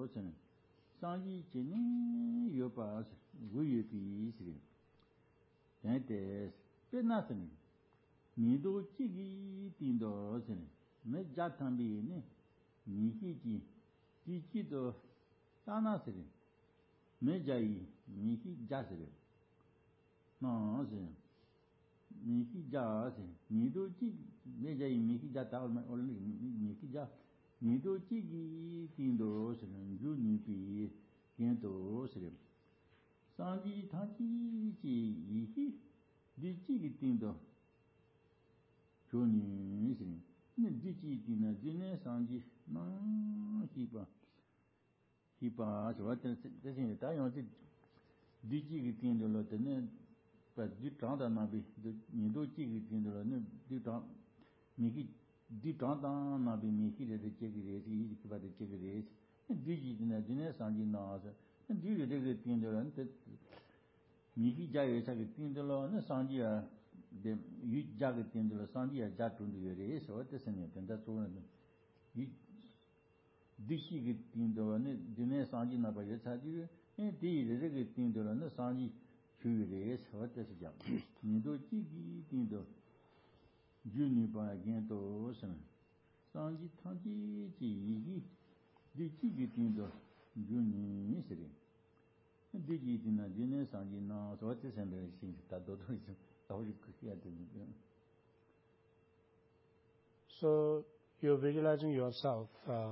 도서는 상지 진이 요바스 우유비스리 대대 끝났으니 니도 찌기 띵도서는 내 자탄비네 니히지 지지도 따나스리 매자이 니히 자스리 나서 니히 자스 니도 찌 매자이 니히 자다 얼리 니히 자 니도 찌기 띵도서는 주니비 겐도스리 상지 타지지 이히 디지기 띵도 조니스리 네 디지기나 진네 상지 나 히바 저한테 대신에 다용지 디지기 띵도로 되네 디 장다나비 니도 찌기 띵도로는 디장 미기 디 장다나비 미기를 찌기레지 이기바데 찌기레지 디지기나 진네 상지 나서 디르데 띵도로는 미기 자유사게 띵도로는 상지야 데 유자게 띵도로 상지야 자tun디레 소뜻은 된다 소는 이 디시게 띵도로는 진네 상지 나바에 차지 디르데 띵도로는 상지 주유레 소뜻이죠 니도 찌기 띵도 주니바겐도 선 상지 타지 지기 디치기 띵도 주니스리 디지디나 진네 상지 나 소뜻은 신다도도 있어 So you're visualizing yourself,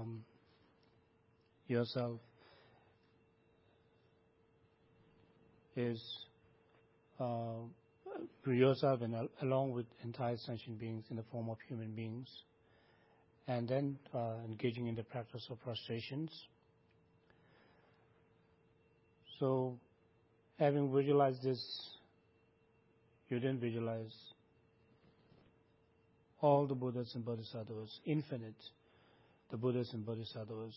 is yourself and along with entire sentient beings in the form of human beings, and then engaging in the practice of prostrations. So having visualized this, you then visualize all the Buddhas and Bodhisattvas, infinite, the Buddhas and Bodhisattvas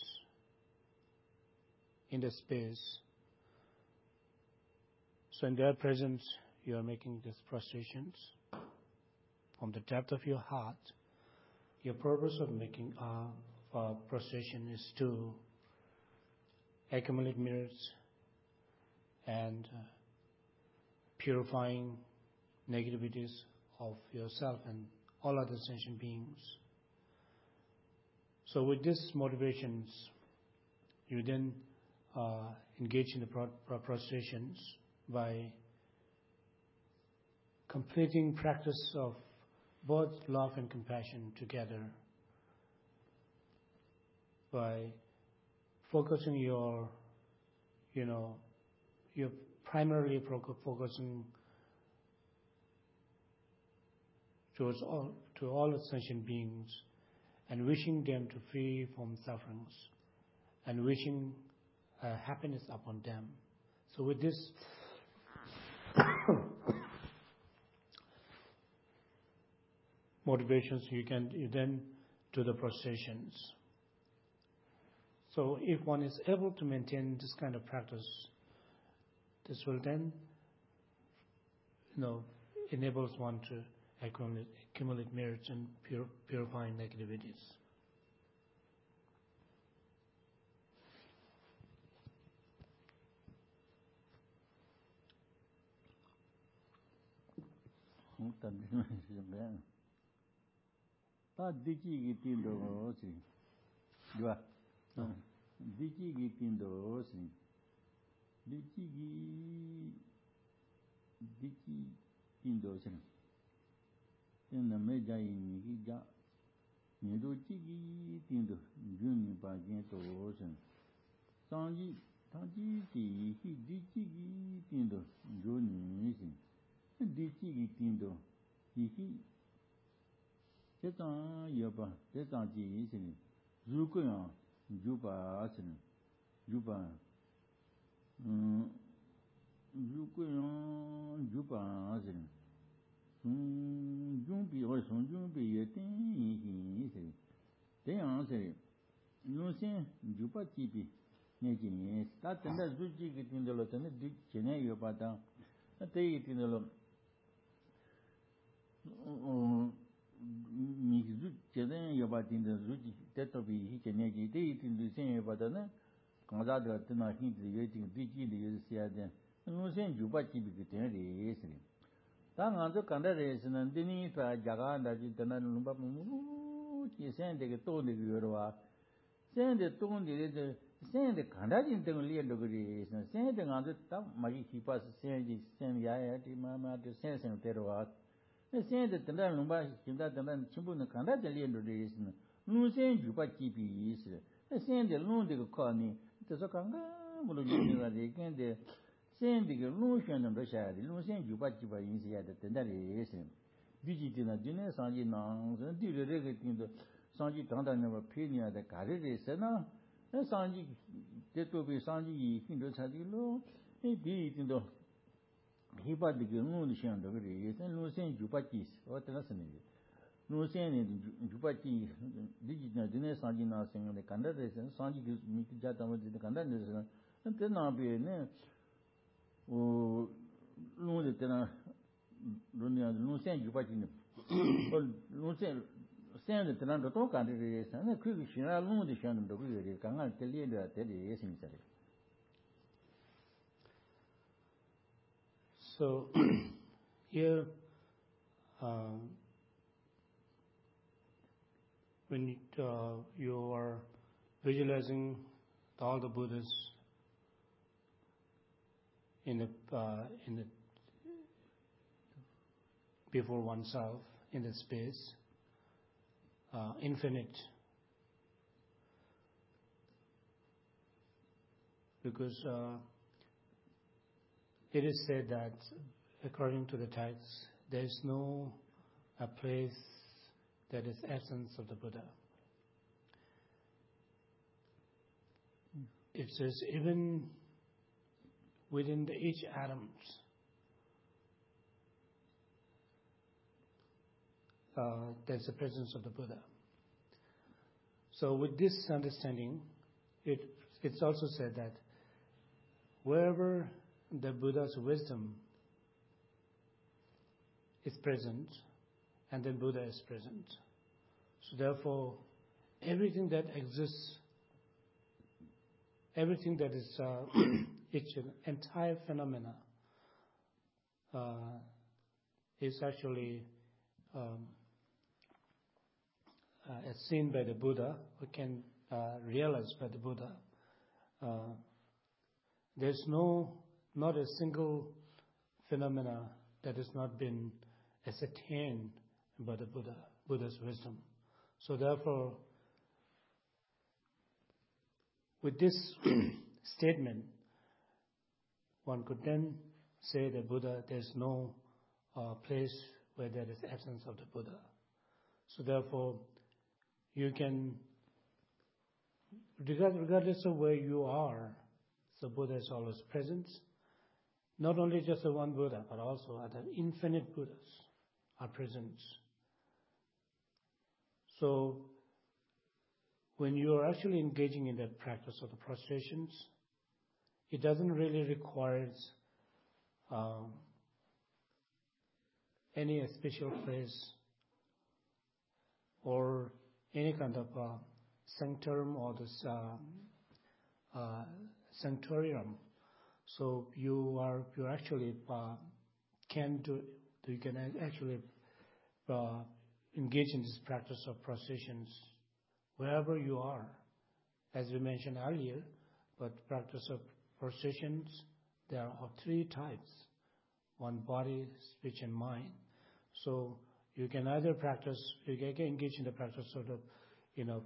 in the space. So in their presence, you are making these prostrations. From the depth of your heart, your purpose of making prostration is to accumulate merits and purifying negativities of yourself and all other sentient beings. So with these motivations, you then engage in the prostrations by completing practice of both love and compassion together, by focusing you're primarily focusing to all sentient beings and wishing them to free from sufferings and wishing happiness upon them. So with this motivations, you then do the prostrations. So if one is able to maintain this kind of practice, this will then enables one to accumulate merits and purifying negativities. in the Medjai Nihija, Nido Chigi Tindo, Juni Bagento Ocean. Sanji, Taji, Dichigi Tindo, Juni Missing, Dichigi Tindo, Hihi Chetan Yoba, Chetan Ji Isini, Zukuyan, Juba Asin, Juba Zukuyan, Juba Asin. Jumbi or some Jumbi, a thing, they answer Lucian, Jupa Tipi, Najin, start and that's Zuji in the Lotan, Geneyo Pata, a day it in the Lot. Mix Geneyo Pat in the Zuji, that will be Hikanagi, they it in the same Patana, 강자的那现在有点对记的有些的，路线就把几个点的是的。当然这刚才的是呢，对你说家家那就等那弄把现在这个多那个有的话，现在多的这现在看到人都练这个的是，现在俺这当马一起把现在呀的妈妈的现在的话，那现在等那弄把现在等那全部能看到这练着的是呢，路线就把几笔意思，那现在弄这个课呢，就是刚刚不能用那个的跟的。现在这个路线能多下的，路线就把几把影响的，等待的也是。预计的呢，今年上去呢，人对着这个定的，上去长大那么陪你啊的，干的这些呢，那上去这都被上去很多差的路，那第一定的，一把这个路线这个的，这路线就把几，我等下是那个。路线呢就把几，你呢今年上去呢，什么的，干的这些上去个你家咱们这个干的这些，那在那边呢。我弄的在那弄线就把进的，我弄线的在那多干的这些，那可以现在弄的现在都可以的，刚刚在练的在这也行噻的。 So here, when you are visualizing all the Buddhas in the before oneself in the space, infinite, because it is said that according to the text, there is no a place that is essence of the Buddha. It says even within each atom, there's the presence of the Buddha. So with this understanding, it's also said that wherever the Buddha's wisdom is present, and then Buddha is present. So therefore, everything that exists, everything that is it's an entire phenomena is actually as seen by the Buddha, or can realize by the Buddha. There's not a single phenomena that has not been ascertained by the Buddha's wisdom. So therefore, with this statement, one could then say that Buddha, there's no place where there is absence of the Buddha. So therefore, you can, regardless of where you are, the Buddha is always present. Not only just the one Buddha, but also other infinite Buddhas are present. So when you are actually engaging in the practice of the prostrations, it doesn't really require any special place or any kind of sanctum or this sanctorium. So you actually you can actually engage in this practice of prostrations wherever you are, as we mentioned earlier. But practice of prostrations, there are of three types: one, body, speech, and mind. So you can either engage in the practice of the,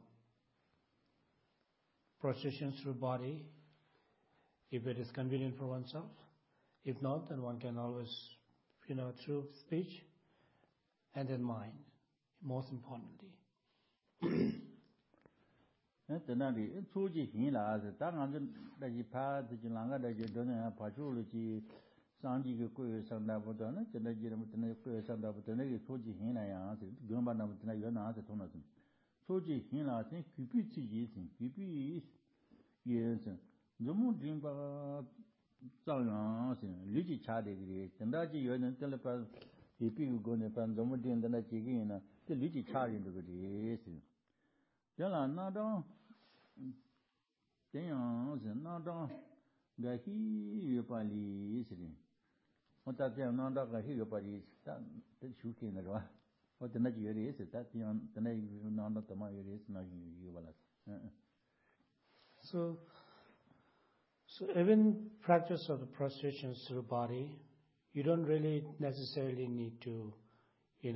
prostrations through body, if it is convenient for oneself. If not, then one can always, through speech, and then mind, most importantly. 那在那里出去行了是，当然就那些爬自己那个那些都能爬出了去，上几个鬼上大不到，那真的记得么？真的鬼上大不到，那个出去行了样子，原本那么真的原来是通了是，出去行了是具备自己性，具备也是，怎么真把照样是，立即查的个，真的就有人真的把，也比如讲呢，把怎么真的那几个人呢，就立即查的这个的是，当然那种。 怎样是那张个西有把里是的，我大这样那张个西有把里，但修改那是吧？我等那有的是，但这样等那有那张怎么有的是那有完了， So even practice of the prostration through body, you don't really necessarily need to, you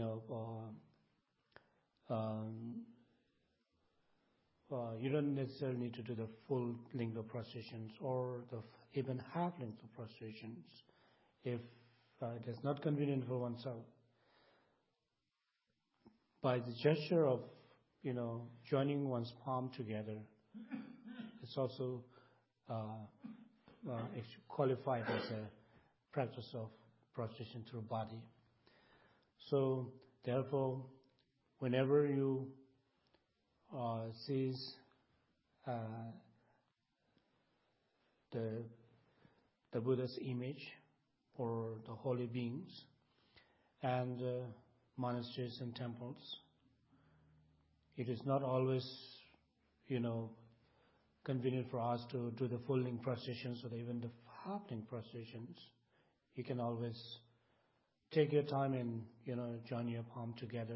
don't necessarily need to do the full linga prostrations or even half linga prostrations if it is not convenient for oneself. By the gesture of, joining one's palm together, it's also qualified as a practice of prostration through body. So therefore, whenever you see the Buddha's image or the holy beings and monasteries and temples, it is not always, convenient for us to do the full link prostrations or even the half link prostrations. You can always take your time and, join your palm together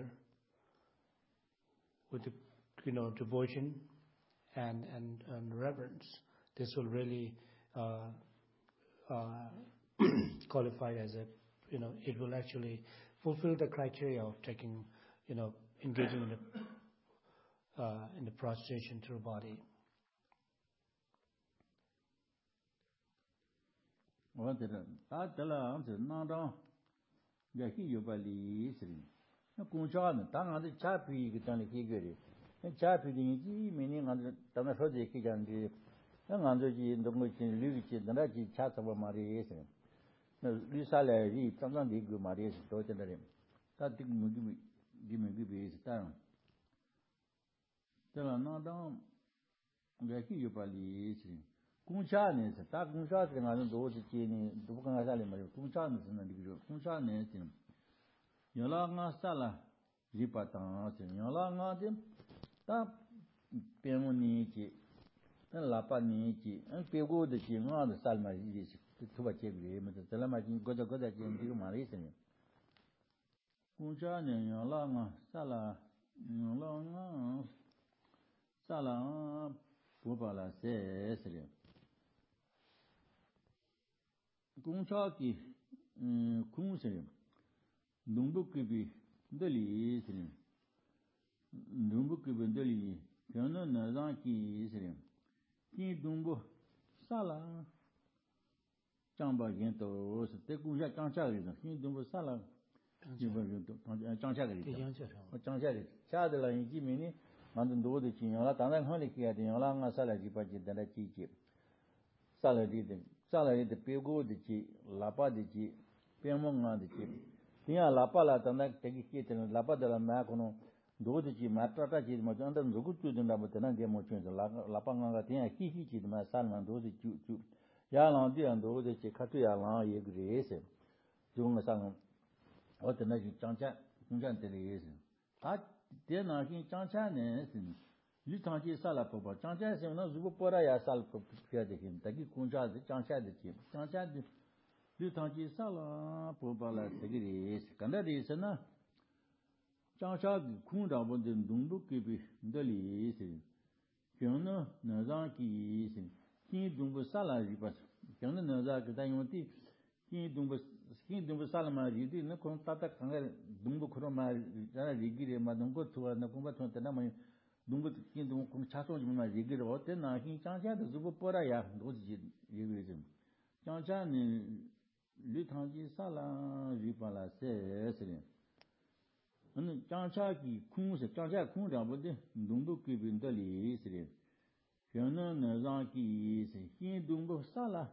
with the, devotion and reverence. This will really qualify as a, it will actually fulfill the criteria of taking, engaging in the prostration through body. 我这个打得了，是那张个西有把里是的，那公家呢，当然是假皮个当的几个的，那假皮的你每年俺这当那说这个讲的，那俺这去东个去绿去，那去恰什么嘛的也是，那绿下来的常常的个嘛的是多着的人，他这个没个别是当，得了那张个西有把里是。公家呢是大公家是俺们都是接呢，都不跟俺啥里没有。公家呢是那里个，公家呢是，原来俺啥了，一把当是，原来俺的，大边牧年纪，那喇叭年纪，别个的纪俺的啥嘛也是，头发接个么子，这了嘛就各在接这个嘛的是呢。公家呢原来俺啥了，原来俺啥了，不把了是的。公家的，公司，农部这边这里是的，农部这边这里，像那上去是的，进农部啥了，张把人都是在公家张家里头，进农部啥了，基本上都张家里头，张家里，家的了，以前每年俺都多的钱，原来当然看的去啊，原来俺啥了就把钱在那积积，啥了的。上来的别个的去，喇叭的去，边牧啊的去，你看喇叭了，等那这个去的喇叭的了，买可能多的去买大去的嘛，就如果做的那不等那点么钱的，喇叭啊个等下稀去的嘛，三万多的就，亚郎的人多的去，看对亚郎也个意思，就我上，我等那就涨价，公家的意思，他电脑跟涨价呢是。绿汤鸡啥了不包？涨价是那如果包了也啥了不晓得很，但是公家是涨价的钱，涨价的绿汤鸡啥了不包了这个意思，刚才的意思呢，涨价的空调不的农部这边的意思，像呢那上的意思，新东部啥了就不是，像那上给他用的新东部啥了嘛，有的那可能大看看东部可能嘛，咱那里的嘛，农部土啊，那公部土在那么。农部进东公差所就嘛，这个我在那些涨价的如果包了呀，都是一个人。涨价呢，绿汤鸡啥啦，日巴啦，是的。涨价的空是涨价空调不的，农部这边的里是的。像那上的是新东部啥啦，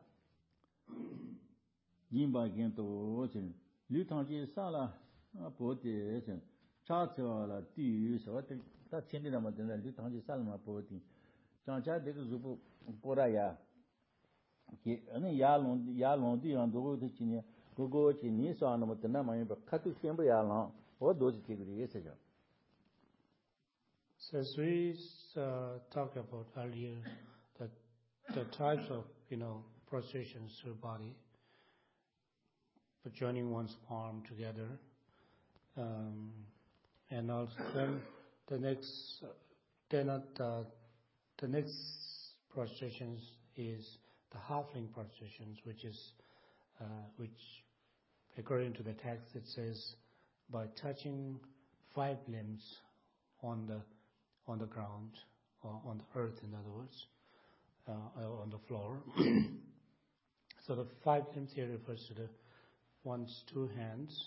一百件多是，绿汤鸡啥啦，包的是，差错了，地域什么的。他天天那么在那绿汤鸡啥了嘛不的，涨价这个如果不然呀，给那亚龙地方都是今年，如果今年上那么在那么一个，他都全部亚龙，我都是这个意思的。 So as we talked about earlier, that the types of, prostrations to the body, but joining one's palm together. And also then the next prostrations is the halfling prostrations, which according to the text it says by touching 5 limbs on the ground, or on the earth, in other words, on the floor. So the 5 limbs here refers to one's 2 hands,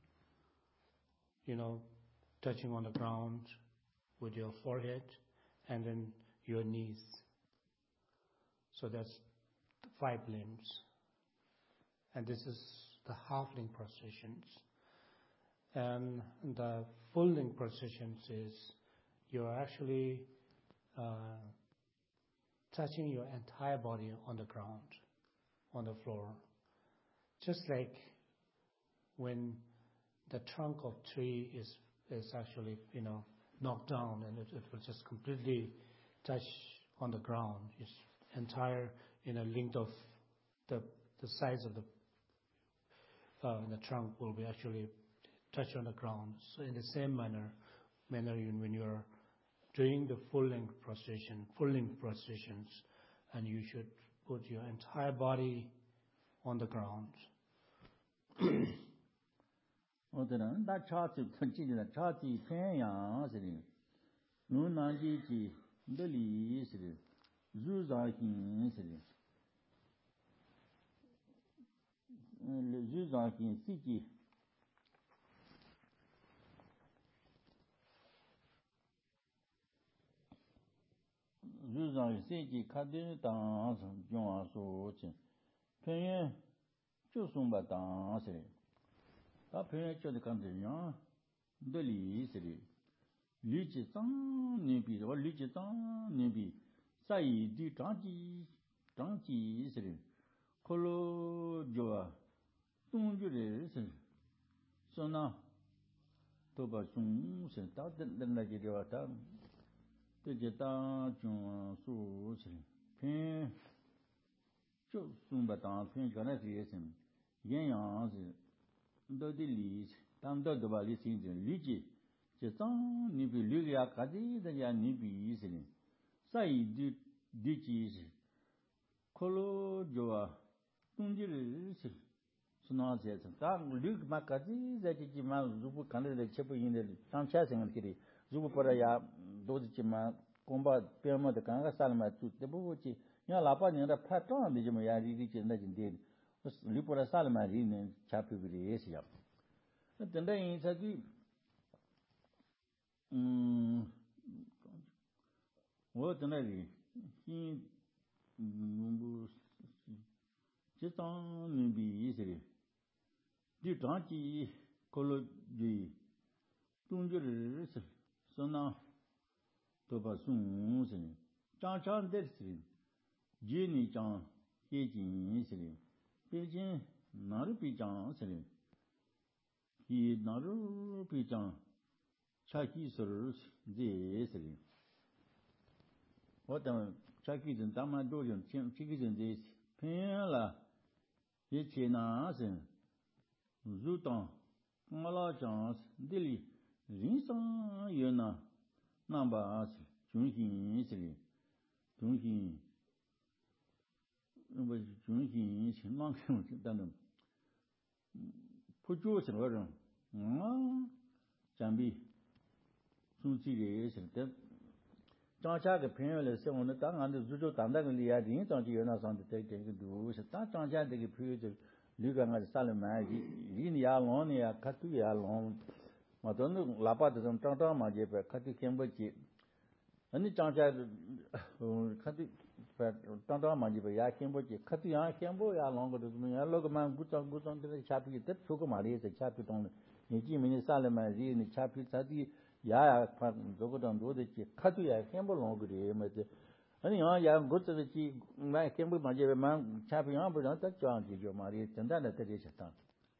touching on the ground with your forehead, and then your knees. So that's the 5 limbs. And this is the halfling prostrations. And the full-length prostrations is you're actually touching your entire body on the ground, on the floor. Just like when the trunk of tree is actually, knocked down and it will just completely touch on the ground. It's entire, length of the size of the trunk will be actually touched on the ground. So in the same manner when you're doing the full-length prostrations, and you should put your entire body on the ground. 어들은 다 차지 던지는 차지 편양스리 눈난지지 늘리스리 주자힌스리 주자힌 시지 주자힌 시지 카드는 당선 용화소진 편양 조송바당스리 다 편해져도 간들요. 늘리스리 리지장 니비 리지장 니비 사이디 장지스리 콜로조아 동주레스 소나 도바중스 다든나지려다 되게다 좀 수스리 편 조송바당 편가나지에선 연양스 도딜리스 담도도발이 신진 리지 제장 니비 류야 가지다야 니비스니 사이디 디지스 콜로조아 동지르스 수나제서 당 류마까지 자지지만 주부 간데 쳇부인데 상차생을끼리 주부퍼야 도지지만 공바 뼈마다 강가 살마 주대부지 야 라파니라 파트는 되지 뭐야 리리진데 리포라 살마리는 차피그리에시야. 근데 인사기 뭐더나리 이 농부 제탄 비이스리 디탄지 콜로지 동주를 선나 도바순스니 장장데스리 제니장 예진스리 베진 나르비장스리 이 나르비장 차기서를 제스리 어떤 차기든 담아도좀 지기든 제 편라 예체나스 주당 말라장스 딜리 린상 예나 남바스 중심스리 중심 뭐 중심 신망성 일단은 포주스 거는 잠비 중지에 있을 때 장자의 편열을 세우는 당한테 주조 단단한 리아딘 장지 연화상도 되게도 다 장자의 표현을 리강을 살만이 리니아론이야 카투야론 마도는 라파도 좀 땅땅마게 카투 캠버지 아니 장자 카투 땅땅마게 야 캠버지 카투야 캠버야 롱거도 좀 야로그만 구짱구짱들 차피 때 표고 말이에서 차피 동 니지미니 살만이 니 차피 차디 야야 저거도 도대체 카드야 캠볼롱 그래 맞지 아니 야 고트지 나 캠볼 맞으면 차비야 보다 딱 좋아지죠 말이 전달을 드리셨다.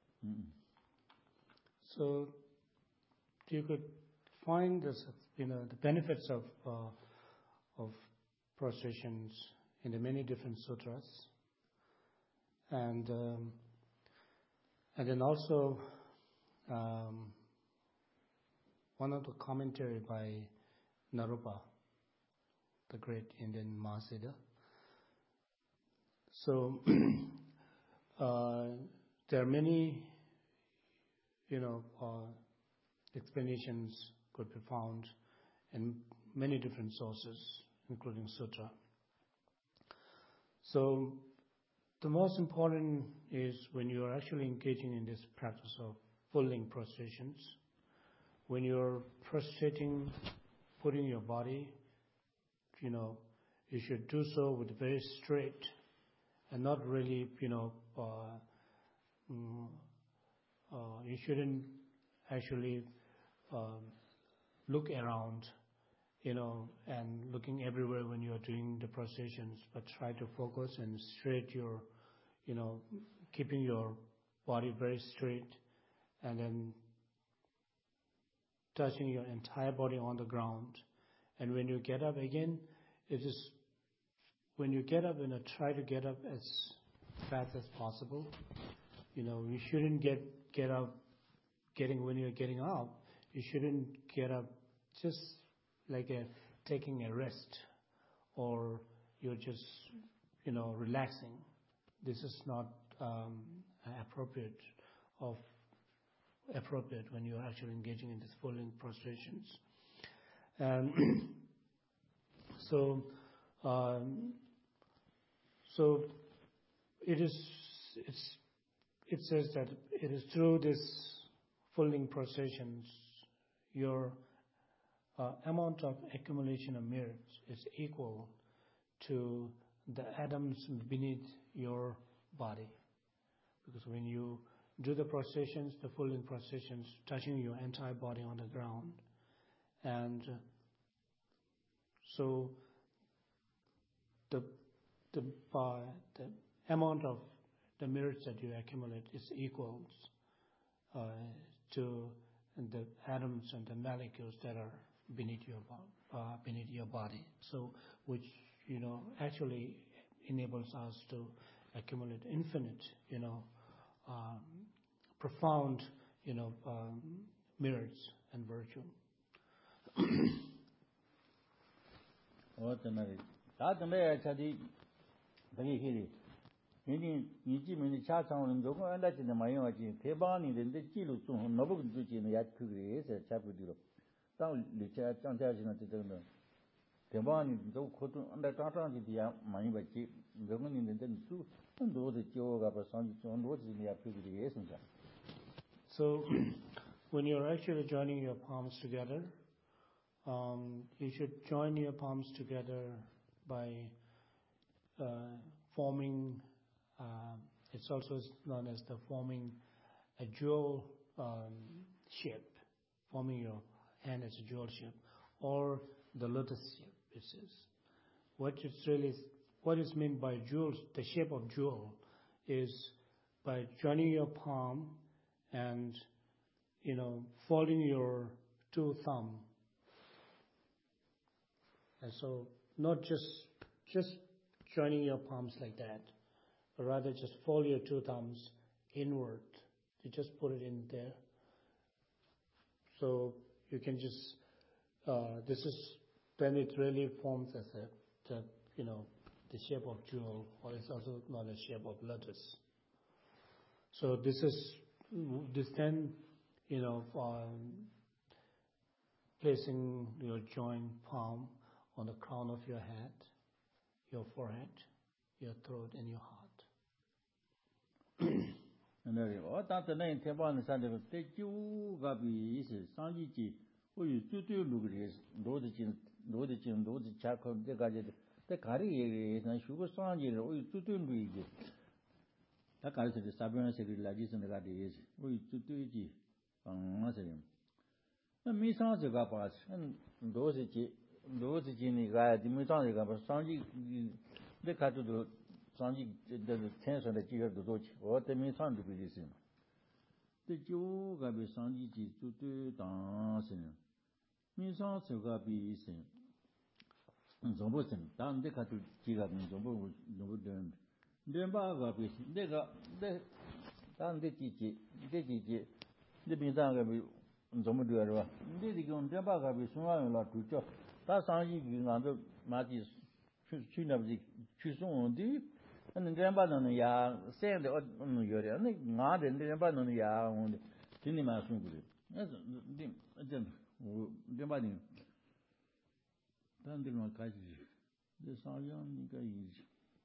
So you could find this, the benefits of prostrations in the many different sutras. And then also one of the commentary by Naropa, the great Indian Mahasiddha. So there are many, explanations could be found in many different sources, including sutra. So the most important is when you are actually engaging in this practice of full-length prostrations, when you're prostrating, putting your body, you should do so with very straight and not really, you shouldn't actually look around, and looking everywhere when you are doing the prostrations, but try to focus and straight your, keeping your body very straight, and then touching your entire body on the ground. And when you get up again, when you get up, try to get up as fast as possible. You shouldn't get up, when you're getting up, you shouldn't get up just like taking a rest, or you're just, relaxing. This is not appropriate when you're actually engaging in these full-length prostrations. And so it says that it is through this full-length prostrations your amount of accumulation of merits is equal to the atoms beneath your body. Because when you do the prostrations, the full-length prostrations, touching your entire body on the ground, and so the amount of the merits that you accumulate is equals to the atoms and the molecules that are beneath your body. So, which actually enables us to accumulate infinite, profound, merits and virtue. So, when you're actually joining your palms together, you should join your palms together by forming, it's also known as the forming a jewel shape, forming your hand as a jewel shape, or the lotus shape, it says. What is meant by jewels, the shape of jewel, is by joining your palm and, folding your two thumbs. And so not just joining your palms like that, but rather just fold your two thumbs inward. You just put it in there. So you can just, this is when it really forms as the shape of jewel, or it's also known as shape of lotus. So this then, placing your joint palm on the crown of your head, your forehead, your throat, and your heart. Zombosen, down the Katu Chiga and Zombo done. Then Bagabi, they got down the Gigi, the Bizanga Zomodua. Did he go on the Bagabi, Suman La Tucho? That's how you under Matis Chunabzi Chuson, and the Grandpa ya said on your not and the Grandpa ya on the Cinema Sungri. That's the body. Then the Kaji. The Sayan Guys.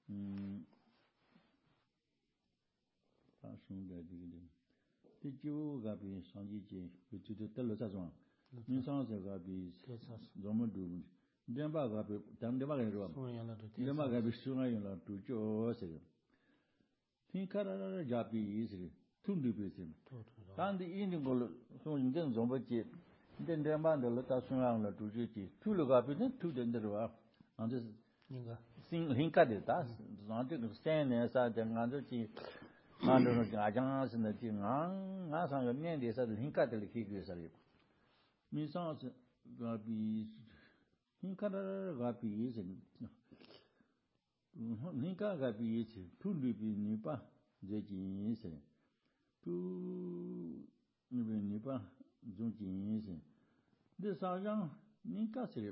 Passion that did you Gabi Sanji to the Telosazon? Minsons of Gabi Zomodu. Then Bagabi, Dandemagaro. The Magabi Sunayan to Joseph. Think Jabi easily. Two divisions. And the Indian so in then Zombachi. Then the man the letter Sunan to Jiti. Two Lugabi, two Dendera. And this sing Hinkaditas, not to stand as I then under the Gajans and the Jingan, as on the name they said Hinkadil figures. Miss Gabi Hinkada is Hinka Gabi is two Nipa, the jeans, two Nipa, Junjins. This are young Ninka Srip.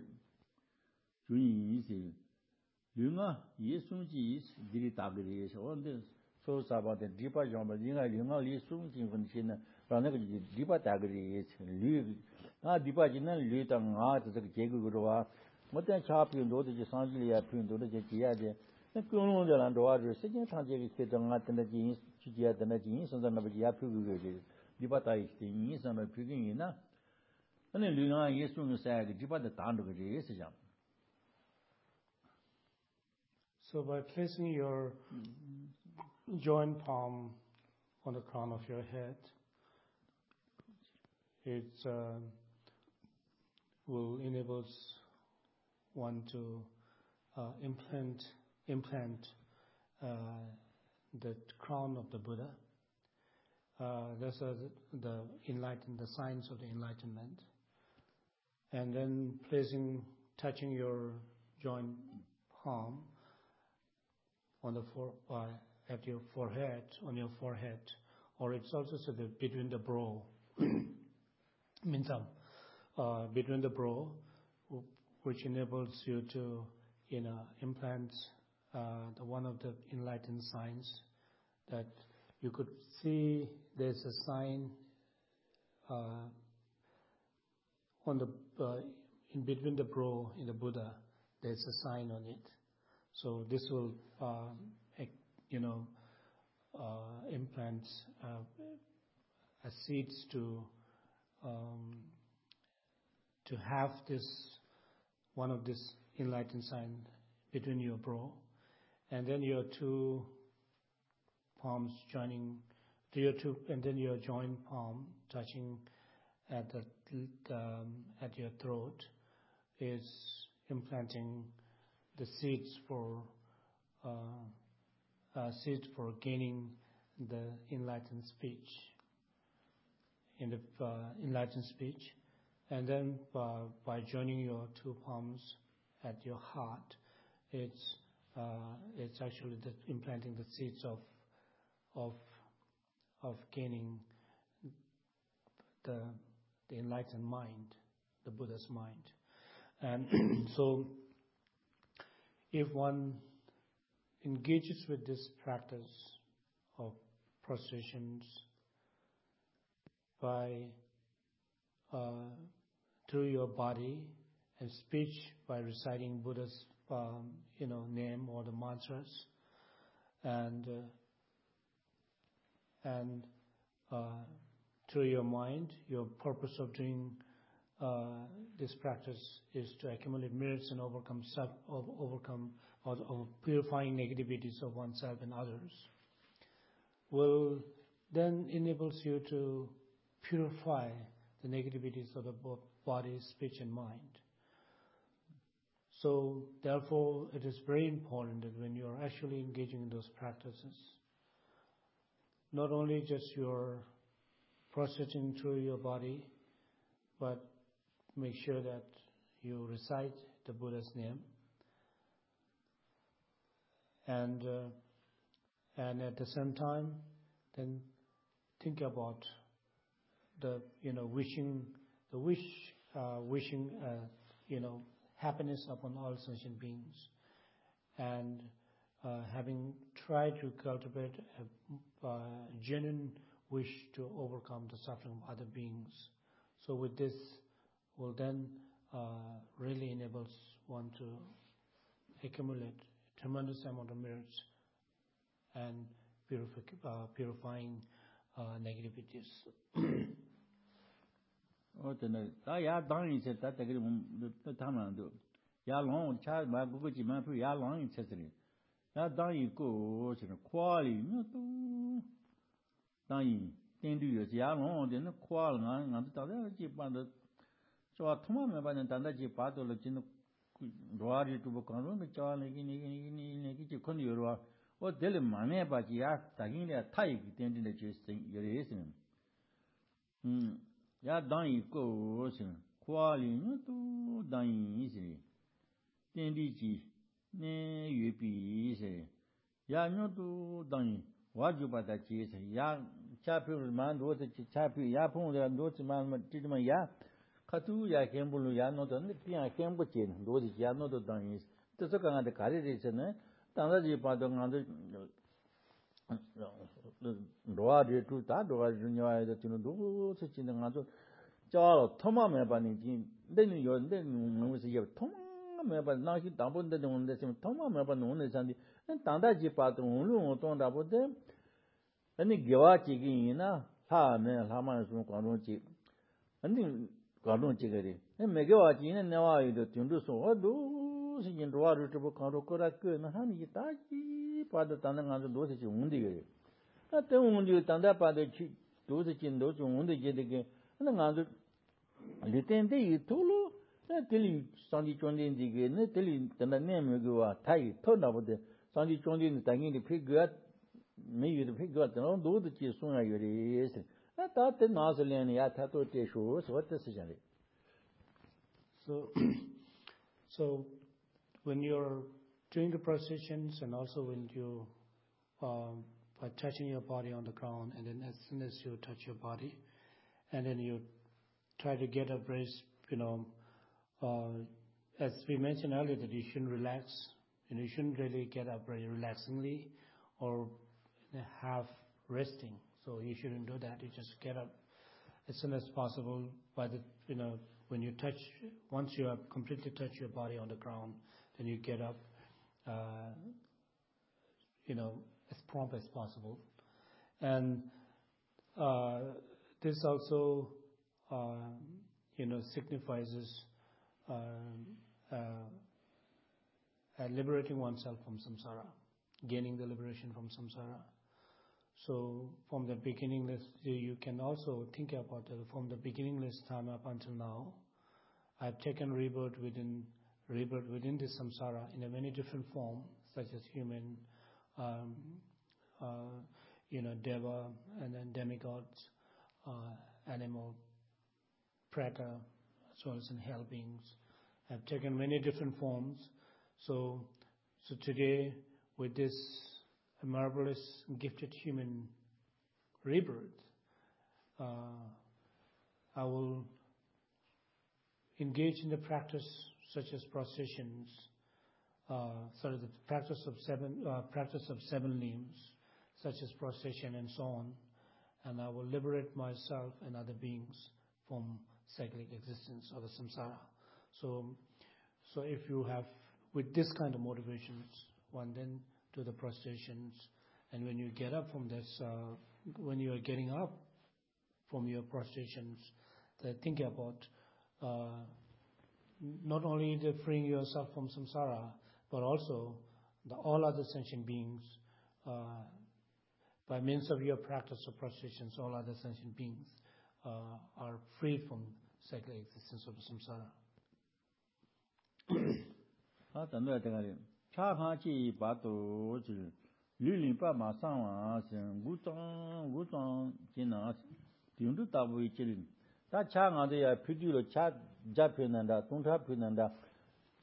Jun Lunga, Yesunji is Diritagri on this. So about the deeper job, but Yinga Lisung in China, Ranaka Dipa Tagri is Lu. Dipa Jina Lutan art as a Jagua. What then sharp you know the Sanjia Pun to the Jia. The Kuno and Water, second Sanjay is on the jeans, Chia and the jeans, and the Yapu. Dipata is the jeans and a piging enough. And then Luna Yesun said, Dipa the Tandu is young. So by placing your joint palm on the crown of your head, it will enable one to implant the crown of the Buddha. That's the signs of the enlightenment. And then touching your joint palm on at your forehead, or it's also said that between the brow, means between the brow, which enables you to, implant one of the enlightened signs that you could see. There's a sign in between the brow in the Buddha. There's a sign on it. So this will, implant seeds to have one of this enlightened sign between your brow, and then your two palms joining to and then your joint palm touching at your throat is implanting the seeds for gaining the enlightened speech. And then by joining your two palms at your heart, it's actually implanting the seeds of gaining the enlightened mind, the Buddha's mind. And so if one engages with this practice of prostrations through your body and speech by reciting Buddha's name or the mantras, and through your mind, your purpose of doing this practice is to accumulate merits and overcome or purifying negativities of oneself and others, will then enables you to purify the negativities of the body, speech, and mind. So therefore, it is very important that when you are actually engaging in those practices, not only just your prostrating through your body, but make sure that you recite the Buddha's name and at the same time, then think about the wishing happiness upon all sentient beings, and having tried to cultivate a genuine wish to overcome the suffering of other beings. So with this, will then really enables one to accumulate a tremendous amount of merits and purifying negativities. ya dang ko sin kwa li no tu dang yi si ten di ji ne yu bi se ya no tu dang yi wa ju ba da ji se ya cha pyu ma do de cha pyu ya phong de do chi ma ti ma ya ka tu ya ken bu lu ya no de ne pi ya ken bu ji do ji ya no de dang yi de so ga de ga de se ne dang da ji ba de nga de roa de tu ta roa de nya de tu do se chin nga zo ja thoma me ba ni jin de ni yo de nu se ye thoma me ba na ki da bon de no de se thoma me ba no ne san di dang da ji pa tu lu tong da bo de ani ge wa ji gi na ha me la ma su kwa ro ji ani kwa ro ji ge de me ge wa ji ne ne wa yi de tu so do se jin roa ru tu bo ka ro ko ra ke na ha ni ta ji pa de ta na nga zo do se ji un de ge那等我们就当代把的去都是进都中文的这个，那俺就里头的有透露，那这里上去装点这个，那这里等到年没个话，他也透那不得，上去装点当年的配个，没有的配个，等都是接送啊有的也是，那到等哪时年呢？呀，他都得说说的是这样的。 So when you're doing the processions and also when you by touching your body on the ground, and then as soon as you touch your body, and then you try to get a brace, as we mentioned earlier, that you shouldn't relax, you shouldn't really get up very relaxingly or half resting. So you shouldn't do that. You just get up as soon as possible. By the when you touch, once you have completely touched your body on the ground, then you get up. As prompt as possible, and this also signifies liberating oneself from samsara, gaining the liberation from samsara. So from the beginningless, you can also think about it. From the beginningless time up until now, I've taken rebirth within this samsara in a many different forms, such as human, deva, and then demigods, animal, preta, as well as in hell beings. I've taken many different forms. So today, with this marvelous, gifted human rebirth, I will engage in the practice such as processions, the practice of seven limbs, such as procession and so on, and I will liberate myself and other beings from cyclic existence or the samsara. So if you have, with this kind of motivations, one then do the processions, and when you get up from this, when you are getting up from your processions, think about not only the freeing yourself from samsara, but also all other sentient beings, by means of your practice of processions, all other sentient beings are freed from cyclic existence of the samsara.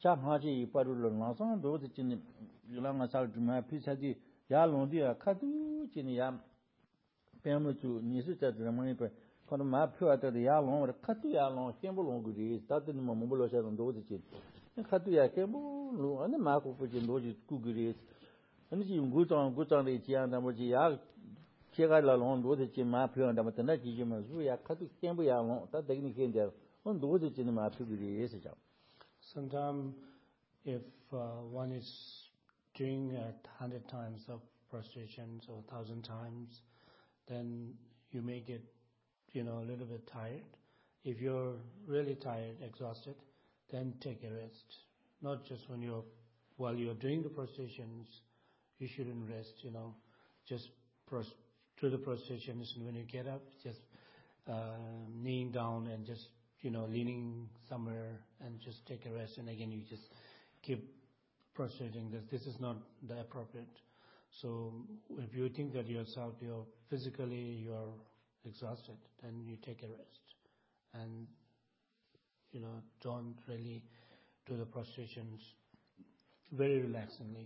Chamaji Parul Nasan, those in Langa Saltuma, Pisadi, Yalondia, Katu, Chiniam, Pemachu, Nisita, the money per Konama Pua at the Yalon, Katu Yalon, Campbell Gudi, started in Momulo and those chin. And Katuya Campbell, and the Marco which in those Kuguri, and you good on the Chian, and Moji, Chiara Lalon, those chin Mapio and Damatanaji, we are Katu Campbell Yalon, that they came there on those chin Mapuguri. Sometimes, if one is doing 100 times of prostrations or 1,000 times, then you may get, a little bit tired. If you're really tired, exhausted, then take a rest. Not just while you're doing the prostrations, you shouldn't rest. Just do the prostrations, and when you get up, just kneeling down and just leaning somewhere and just take a rest, and again you just keep prostrating. This is not the appropriate. So if you think that you're physically you're exhausted, then you take a rest and don't really do the prostrations very relaxingly.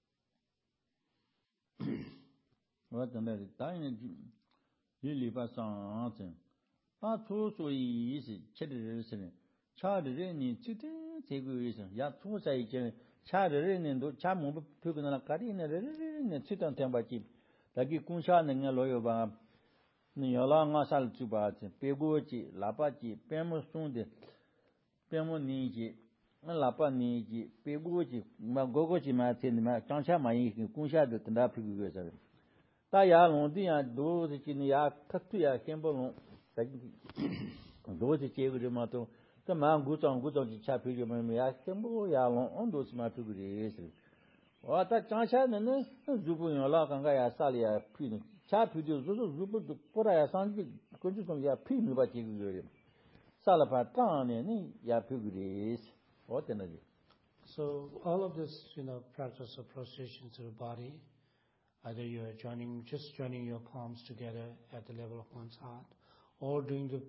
What the time you I told you easy, Chedder, Charlie Rennie, Chitin, take reason. Yatu say, Charlie Rennie, Chamu, Pugana Carina, and Chitan Tambachi, like Kunshan and Loyoba, Niolanga Saltubat, Peguchi, Lapachi, Pemo Sunde, Pemo Niji, Lapa Niji, Peguchi, Magogochi Martin, Chancha Mai, Kunsha, the Tandapu. Taya Londia, those in Ya Katuya, Campbell. Those Chevromato, the man good on Chapu, Mamma, Yalon, on those Matu. What a chance and Zubu in Lakanga Salia, Pin, Chapu, Zubu, put a son, could you ya pin about you? Salapatan and Yapugris. What energy? So, all of this, practice of prostration to the body, either you are just joining your palms together at the level of one's heart, or doing the,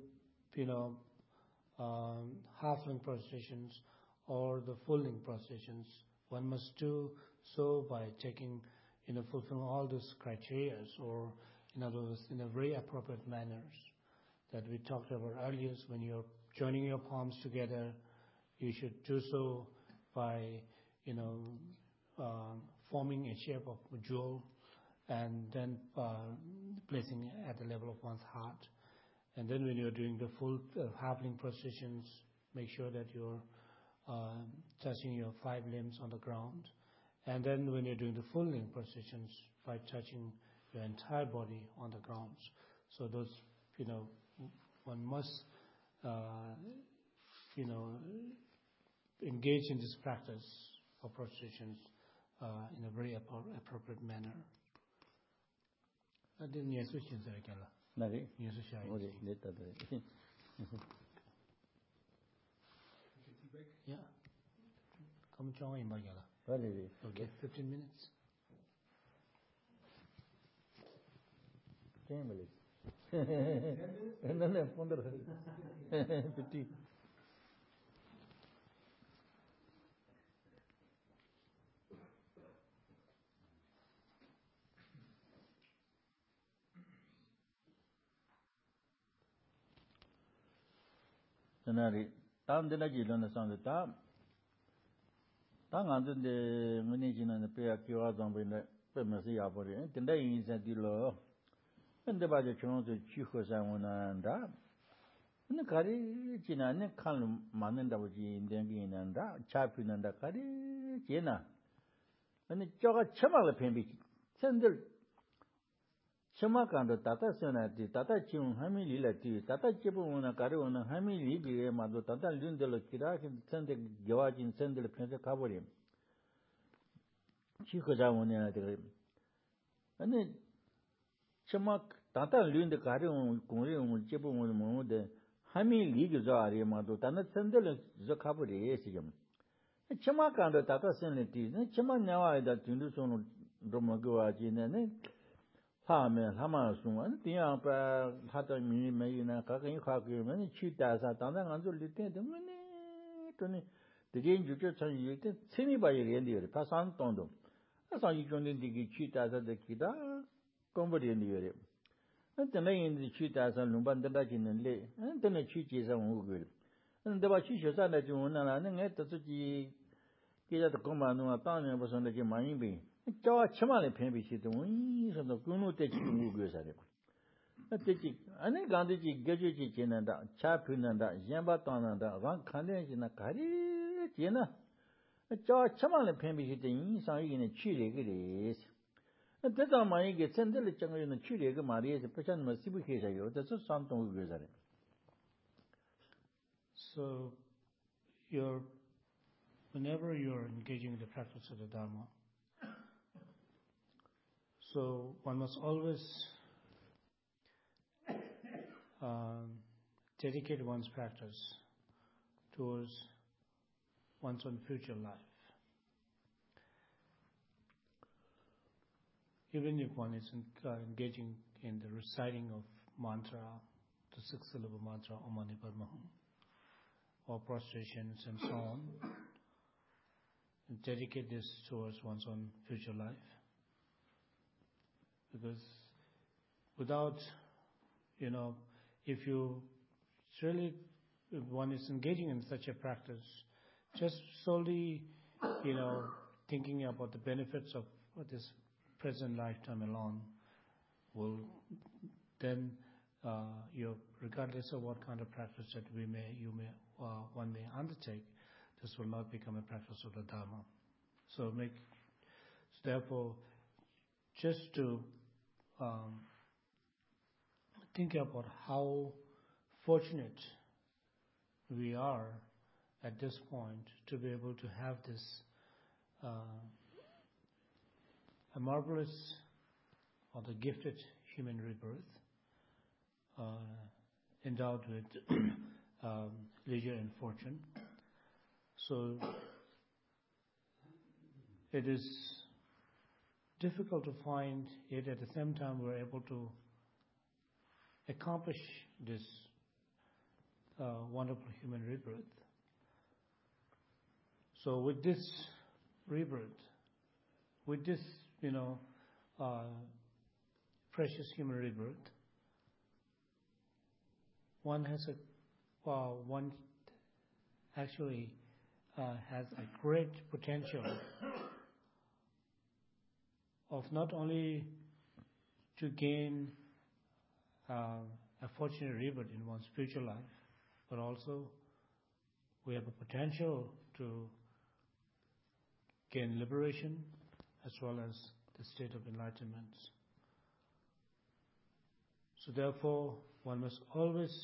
half-length prostrations or the full-length prostrations. One must do so by fulfilling all those criteria, or in other words, in a very appropriate manners that we talked about earlier. When you're joining your palms together, you should do so by, forming a shape of a jewel, and then placing it at the level of one's heart. And then when you're doing the full half-length prostrations, make sure that you're touching your 5 limbs on the ground. And then when you're doing the full-length prostrations, by touching your entire body on the ground. So those, one must, engage in this practice of prostrations in a very appropriate manner. I didn't hear switching there, Nari, yes, yeah. Come join in, okay, 15 minutes. 10 minutes. And then 50. Tanari, Tam de la Gilon on the Tam. Tang under the Munijin and the Pia Zombi, Pemasia body, and today is at the law. And the budget chose the Chicos and that. And the Kari China and Kalum Mananda was in Dengin and that, Chapin and the Kari China. And the Joga Chamal Pembi, Sender. Chamakan the Tata Senati, Tata Chim, Hamili Lati, Tata Chipuna Carona, Hamili, Madu Tata Lindel Kirak, and send the Gavajin, send the Penta Cavorim. Chicozawan. And then Chamak Tata Lind the Carion, Kurium, Chipun, the Hamili Gazari, Madu, Tana Sendel Zacabri, Esium. Chamakan the Tata Senati, Chaman now that Tunduson Romagoajin and Hamasun, and the upper Hata Mayina, Kakin Hakim, and Chitas at Tangan to the 대진 주저 천이 때 세미 바에 연대요. 파산 동동. 아산 이종된 디기 취다서도 기다 공부를 연대요. 안때는 취다서 lum반다 지는래. 안때는 취지에서 오고. 근데 봐 취셔서는 좀 원하는 게 뜻이 기자도 공부하는 땅에 무슨 게 많이 비. 저 처만에 편비시도 이서도 근무 때 지금 오고 살아요. 어떻게 아니 간디지 겨주지 지난다 차피는다 젬바탄다 랑 칸내지나 가리 지나 저 처만에 편비시도 인상이네 취례그리 대다 많이 게 센들 정의는 취례그 말이에서 표현 뭐 시부해서요. 그래서 삼동 오고 살아요. So whenever you're engaging in the practice of the Dharma, so one must always dedicate one's practice towards one's own future life. Even if one is engaging in the reciting of mantra, the 6-syllable mantra, Om Mani Padme Hum, or prostrations and so on, and dedicate this towards one's own future life. Because without, if one is engaging in such a practice, just solely, thinking about the benefits of this present lifetime alone, will then, regardless of what kind of practice that one may undertake, this will not become a practice of the Dharma. So therefore, just to think about how fortunate we are at this point to be able to have this a marvelous or the gifted human rebirth, endowed with leisure and fortune. So it is difficult to find it. At the same time, we're able to accomplish this wonderful human rebirth. So with this rebirth, with this, precious human rebirth, one actually has a great potential of not only to gain a fortunate rebirth in one's spiritual life, but also we have a potential to gain liberation as well as the state of enlightenment. So therefore, one must always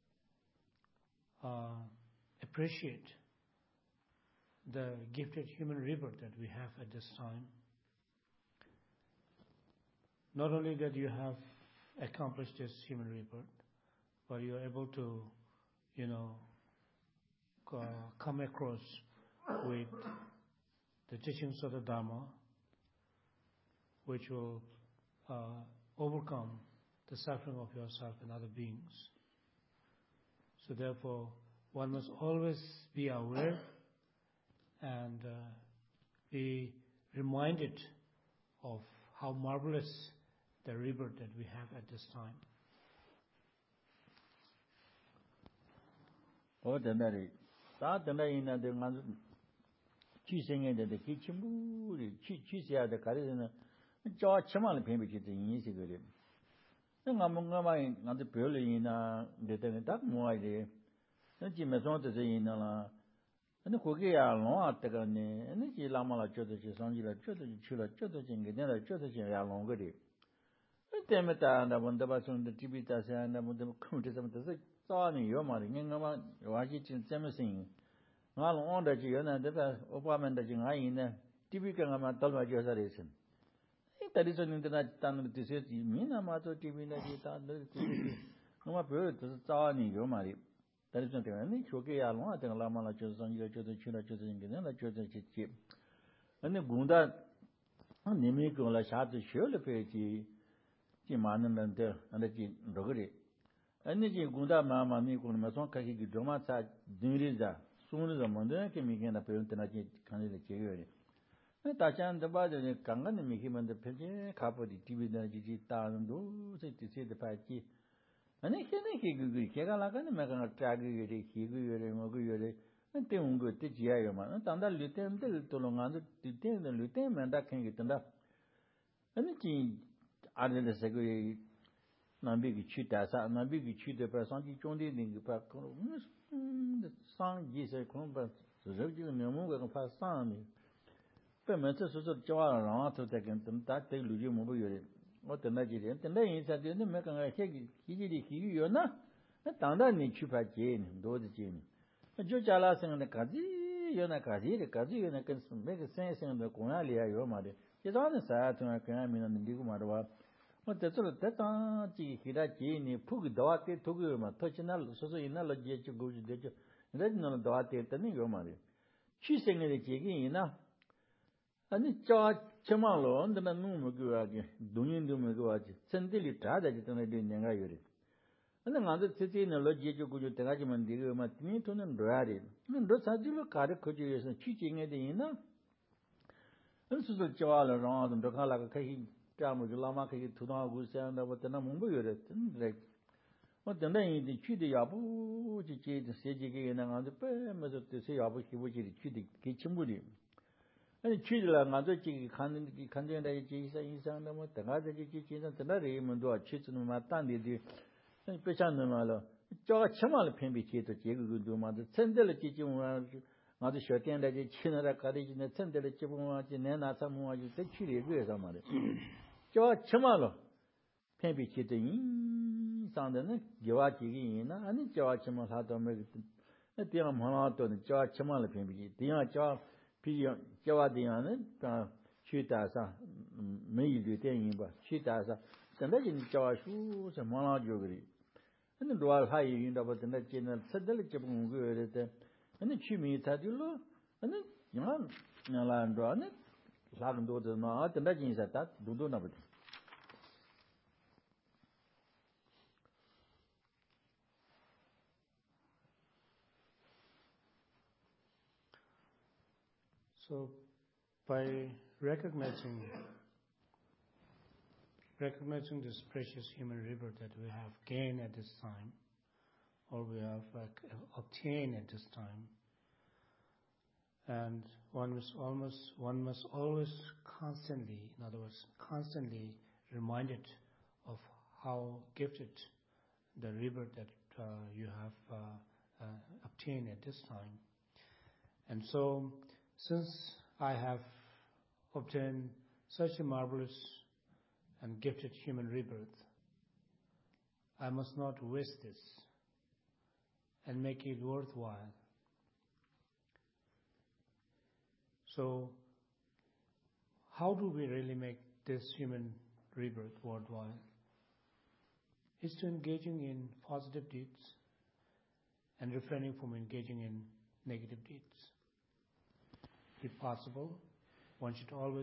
appreciate the gifted human rebirth that we have at this time. Not only that you have accomplished this human rebirth, but you are able to, come across with the teachings of the Dharma, which will overcome the suffering of yourself and other beings. So therefore, one must always be aware and be reminded of how marvelous the rebirth that we have at this time. soon as a Monday can begin a parent and I can't let Tachan the body Kangan and make him and the Peggy, couple the TV that you down do to see the patchy. And I can't he Kegalagan and make a tragedy, he will and then go to Giaman, and Tanda Lutem to Longan, detain the Lutem, and that can get enough. Anything other than Secretary Nambig Chitas, Nambig Chita person, Johnny in the park, the song Jesus Combat, the regular Namu and Passan. Permanent social joy around to take them that they lose you mobile. What the Nigerian, and then said, the American you're not. And Tanda need you by Jane, do the Jane. George Alasan and the Kazi, Yonakazi, the Kazi, and I can make a sense in the Kunalia, your mother. It's on the side to my crime and the Digumarawa. What the sort of Tati, Hirachi, Pug Dawati, Tuguma, Tochinal, so analogy to go to the Reginald Dawati, the your mother. She sang the Jiggy enough. And it's George Chamalo under the Numaguagi, doing the Muguaji, Sendili Tada, and I didn't Yangayuri. And another city in a logic you could Tagaman Digo Matiniton and Brady. And Rosadilo Kada could you use a cheating at the inner? And so the Joal around and Dokala Kahi Tamulamaki to know who sound about the Namungu. What the name the Chidi Abu, the Sejiki and another payment to say Abu, which is Chidi Kitchimudi. And the Chidla and other Chiki Kandida Jesus and the other Chiki and the Nari do a chitin Matandi. Peshanamala, George Chamal Pembichi to Chigu Duma, the Sendela Chichum, Mother Shotan, that the Chinara Kadij and the Sendela Chipuma, Nana Samoa, you take Chili agrees on mother. George Chamalo Pembichi to Sandana, Givachi, and George Chamal had to make it. The Amato and George Chamal Pembichi, the George Pidion, Javadiana, Chitasa, May do thing, but Chitasa, the legend George who's a monology. And the royal high in the net general said the Chapun good and the chimney tadulo, and then Yalan drawn it, Lagan do the not, the legend is at that, do nobody. So, by recognizing this precious human river that we have gained at this time, or we have obtained at this time, and one must always constantly, in other words, constantly reminded of how gifted the river that you have obtained at this time. And so, since I have obtained such a marvelous and gifted human rebirth, I must not waste this and make it worthwhile. So, how do we really make this human rebirth worthwhile? It's to engaging in positive deeds and refraining from engaging in negative deeds. If possible, one should always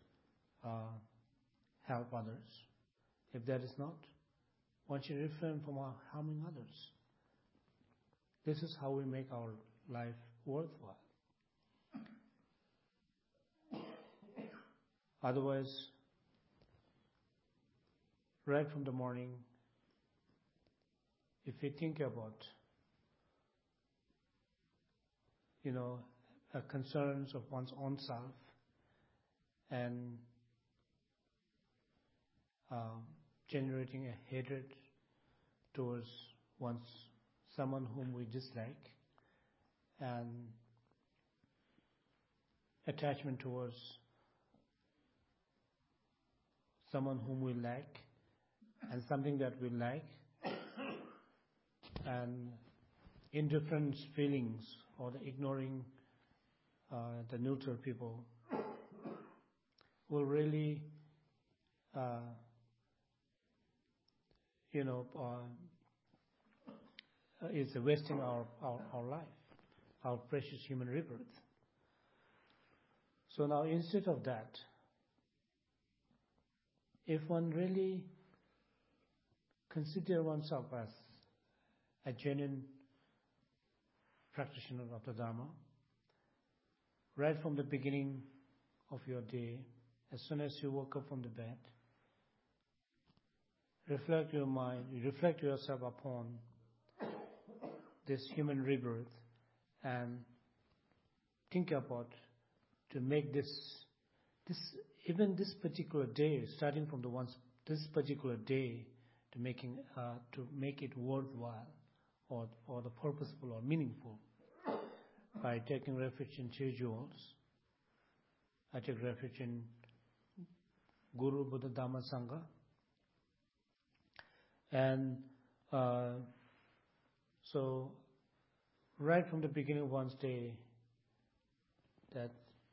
help others. If that is not, one should refrain from harming others. This is how we make our life worthwhile. Otherwise, right from the morning, if we think about, concerns of one's own self and generating a hatred towards someone whom we dislike, and attachment towards someone whom we like and something that we like, and indifference feelings or the ignoring the neutral people will really is wasting our life, our precious human rebirth. So now, instead of that, if one really consider oneself as a genuine practitioner of the Dharma, right from the beginning of your day, as soon as you woke up from the bed, reflect your mind, reflect yourself upon this human rebirth and think about to make this even this particular day, starting from this particular day, to make it worthwhile or the purposeful or meaningful by taking refuge in two jewels. I take refuge in Guru, Buddha, Dhamma, Sangha. And so right from the beginning of one's day, that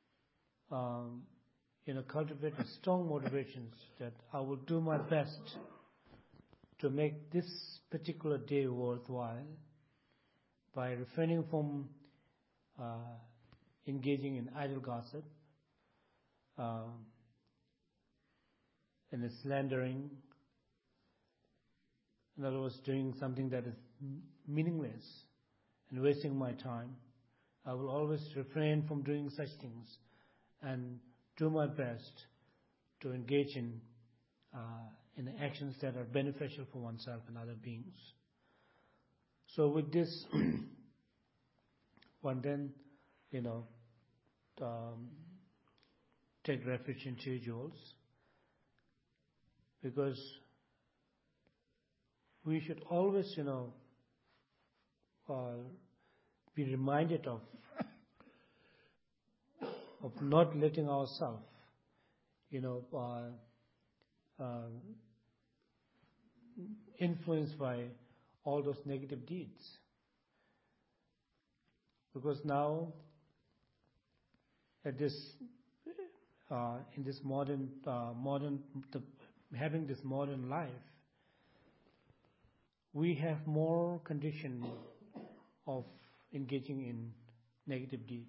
cultivate strong motivations that I will do my best to make this particular day worthwhile by refraining from engaging in idle gossip, and slandering. In other words, doing something that is meaningless and wasting my time. I will always refrain from doing such things and do my best to engage in actions that are beneficial for oneself and other beings. So with this, one then, take refuge in two jewels, because we should always, be reminded of not letting ourselves, influenced by all those negative deeds. Because now, at this, in this having this modern life, we have more condition of engaging in negative deeds.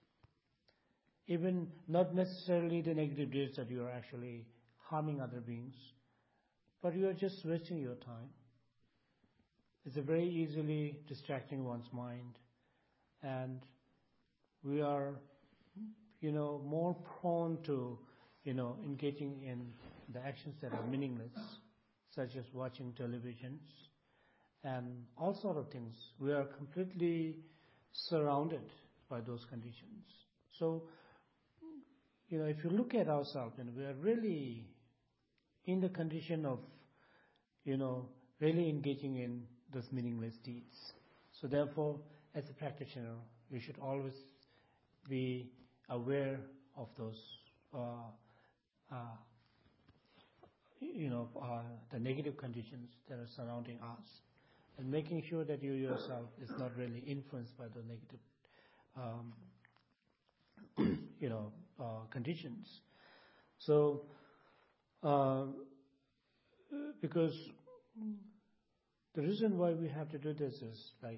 Even not necessarily the negative deeds that you are actually harming other beings, but you are just wasting your time. It's a very easily distracting one's mind, and we are, more prone to, engaging in the actions that are meaningless, such as watching televisions and all sort of things. We are completely surrounded by those conditions. So, if you look at ourselves, and we are really in the condition of, really engaging in those meaningless deeds. So therefore, as a practitioner, you should always be aware of those, the negative conditions that are surrounding us, and making sure that you yourself is not really influenced by the negative, conditions. So, because the reason why we have to do this is like,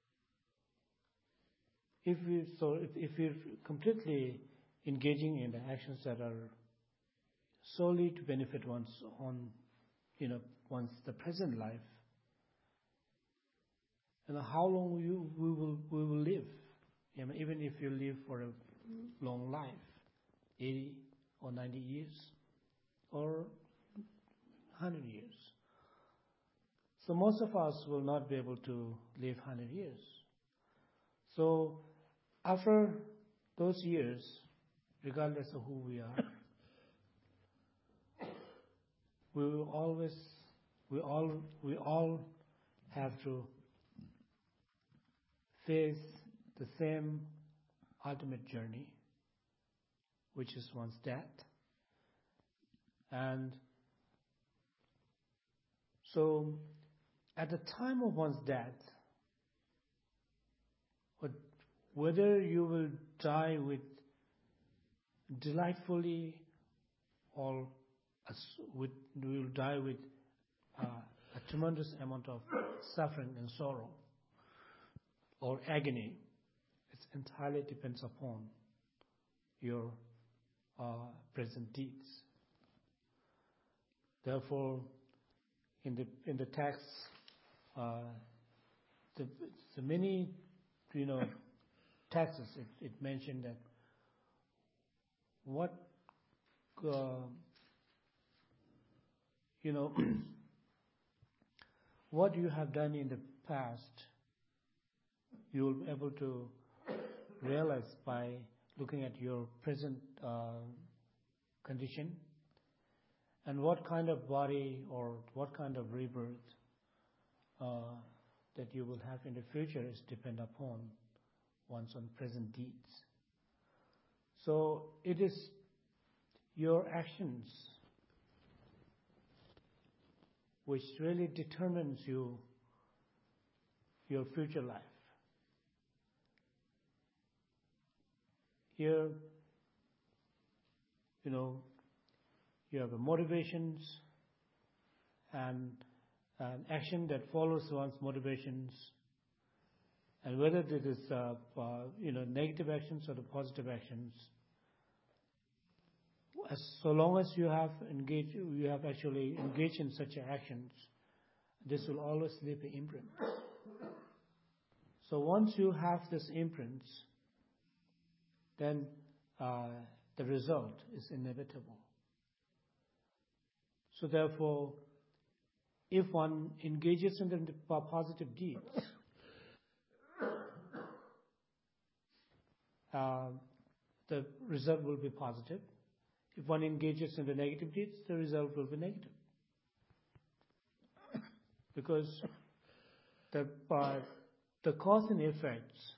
if we're completely engaging in the actions that are solely to benefit one's the present life, and how long we will live. Even if you live for a long life, 80 or 90 years, or 100 years. So most of us will not be able to live 100 years. So after those years, regardless of who we are, we all have to face the same ultimate journey, which is one's death. And so at the time of one's death, whether you will die with delightfully or you will die with a tremendous amount of suffering and sorrow or agony, it entirely depends upon your present deeds. Therefore, in the text, the many taxes, it mentioned that what what you have done in the past, you will be able to realize by looking at your present condition, and what kind of body or what kind of rebirth that you will have in the future is depend upon one's own present deeds. So it is your actions which really determines your future life. Here, you have the motivations and an action that follows one's motivations, and whether it is negative actions or the positive actions. So long as you have actually engaged in such actions, this will always leave an imprint. So once you have this imprint, then the result is inevitable. So therefore, if one engages in the positive deeds, the result will be positive. If one engages in the negative deeds, the result will be negative. Because the cause and effects,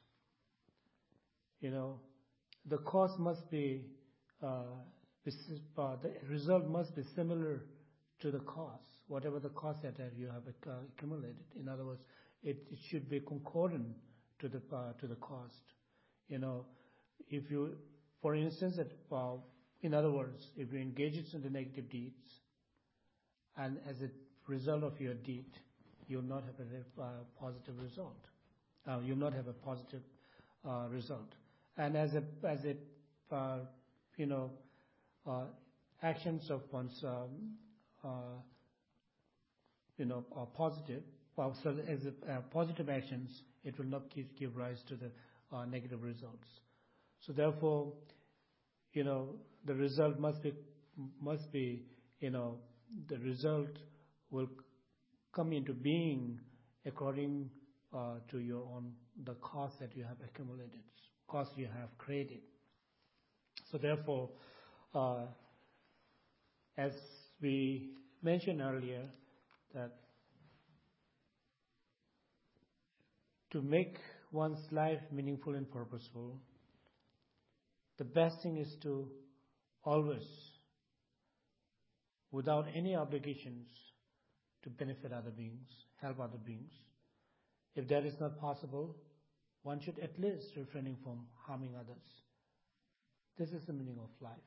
the cause must be, the result must be similar to the cause, whatever the cause that you have accumulated. In other words, it should be concordant to the cost. If you, for instance, in other words, if you engage in the negative deeds, and as a result of your deed, you'll not have a positive result. You'll not have a positive result. And as actions of one's positive, so as positive actions, it will not give rise to the negative results. So therefore, the result must be the result will come into being according to your own, the cost that you have accumulated, cost you have created. So therefore, as we mentioned earlier, that to make one's life meaningful and purposeful, the best thing is to always, without any obligations, to benefit other beings, help other beings. If that is not possible, one should at least refraining from harming others. This is the meaning of life.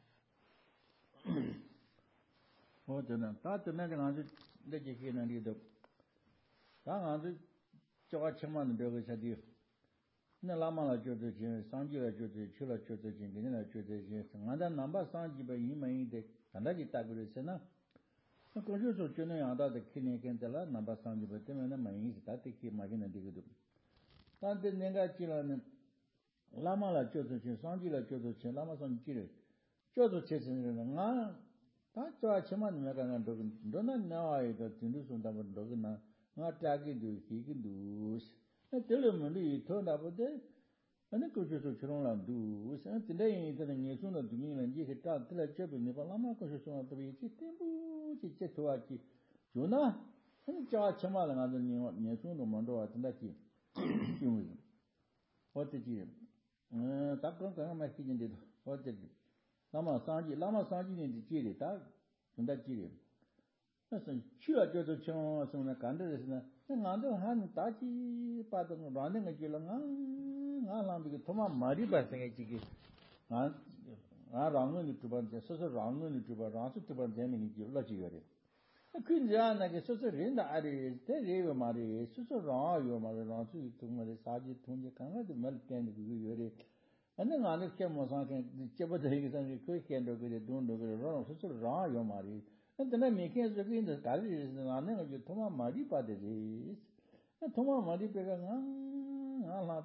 Ane kushu su churung lan du, tindayi tani nye suna dungi lan ji ki taa tila chebi nipa lama kushu suna tabi chi tenbu chi che tuwa chi juna, ane chawa chama la nga nye suna mandowa tanda chi chungi. Wate chi, takang kanga ma chi jindi to, wate chi, lama sanji ni di chi ri, taa tanda chi ri. Chua choto chunga suna kanda resina, nga ndo han taa chi pato rande nga chi la nga lambi thoma mari ba senga chiki nga rangu ni tuban je so rangu ni tuban rasu tuban je ni ji la ji yore kun ja na ge so rinda ari te re mari so ra yo mari rasu tumare saji thunje kanga de mal ten ni yore ane nga ne ke mo sa ke cheba de ge san ko ke ndo ge don do ge ra so ra yo mari ane me ke so ge de ka ri na ne ge thoma mari pa de ji thoma mari pe ga nga la pi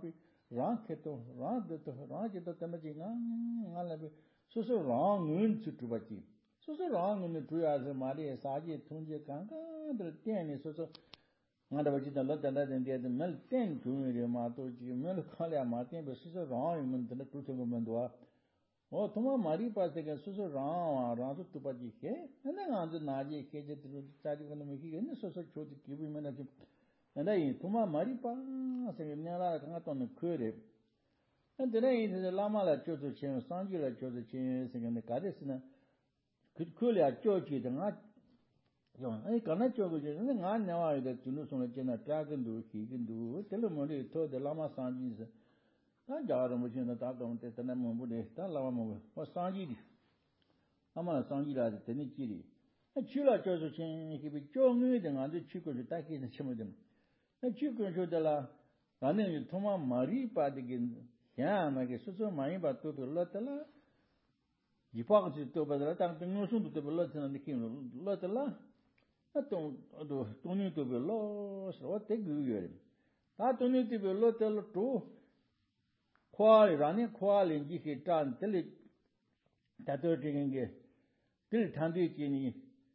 Keto, Raketo Tamaji, so wrong in Chutubachi. So wrong in the two as a Maria Saji, Tunja Kanga, the 10 is also not about it a lot than that, and the mel 10 to Mato, Mel Kalia Martin, but so wrong in the two Mandua. Oh, Toma Maripa against so wrong, around to Paji, and then on the Naji cage to study on the Miki, and so to give him an and I, Toma Maripa, saying Nala on the curry. And today is the Lama la Choto Chen, Sanji la Choto Chen, and the Kadisna could cool at Georgie, the not. I cannot joke with you, and I know that you know some of the dragon do, he can do. Tell him told the Lama Sanji. I got him within the dark on the name of the Lama was Sanji. Lama Sanji la the Tenichiri. A chula Choto Chen, he be joking and other chico to take in the Chimadam. A chico to the la running Toma Maripa again. Yeah, I guess so. My but to the Lotala. You found it to the Latin notion to the Latin and the king Lotala. I don't need to be lost. What take you? I don't need to be Lotel too. Qual running qual in Giki Tan, tell it that till Tandikini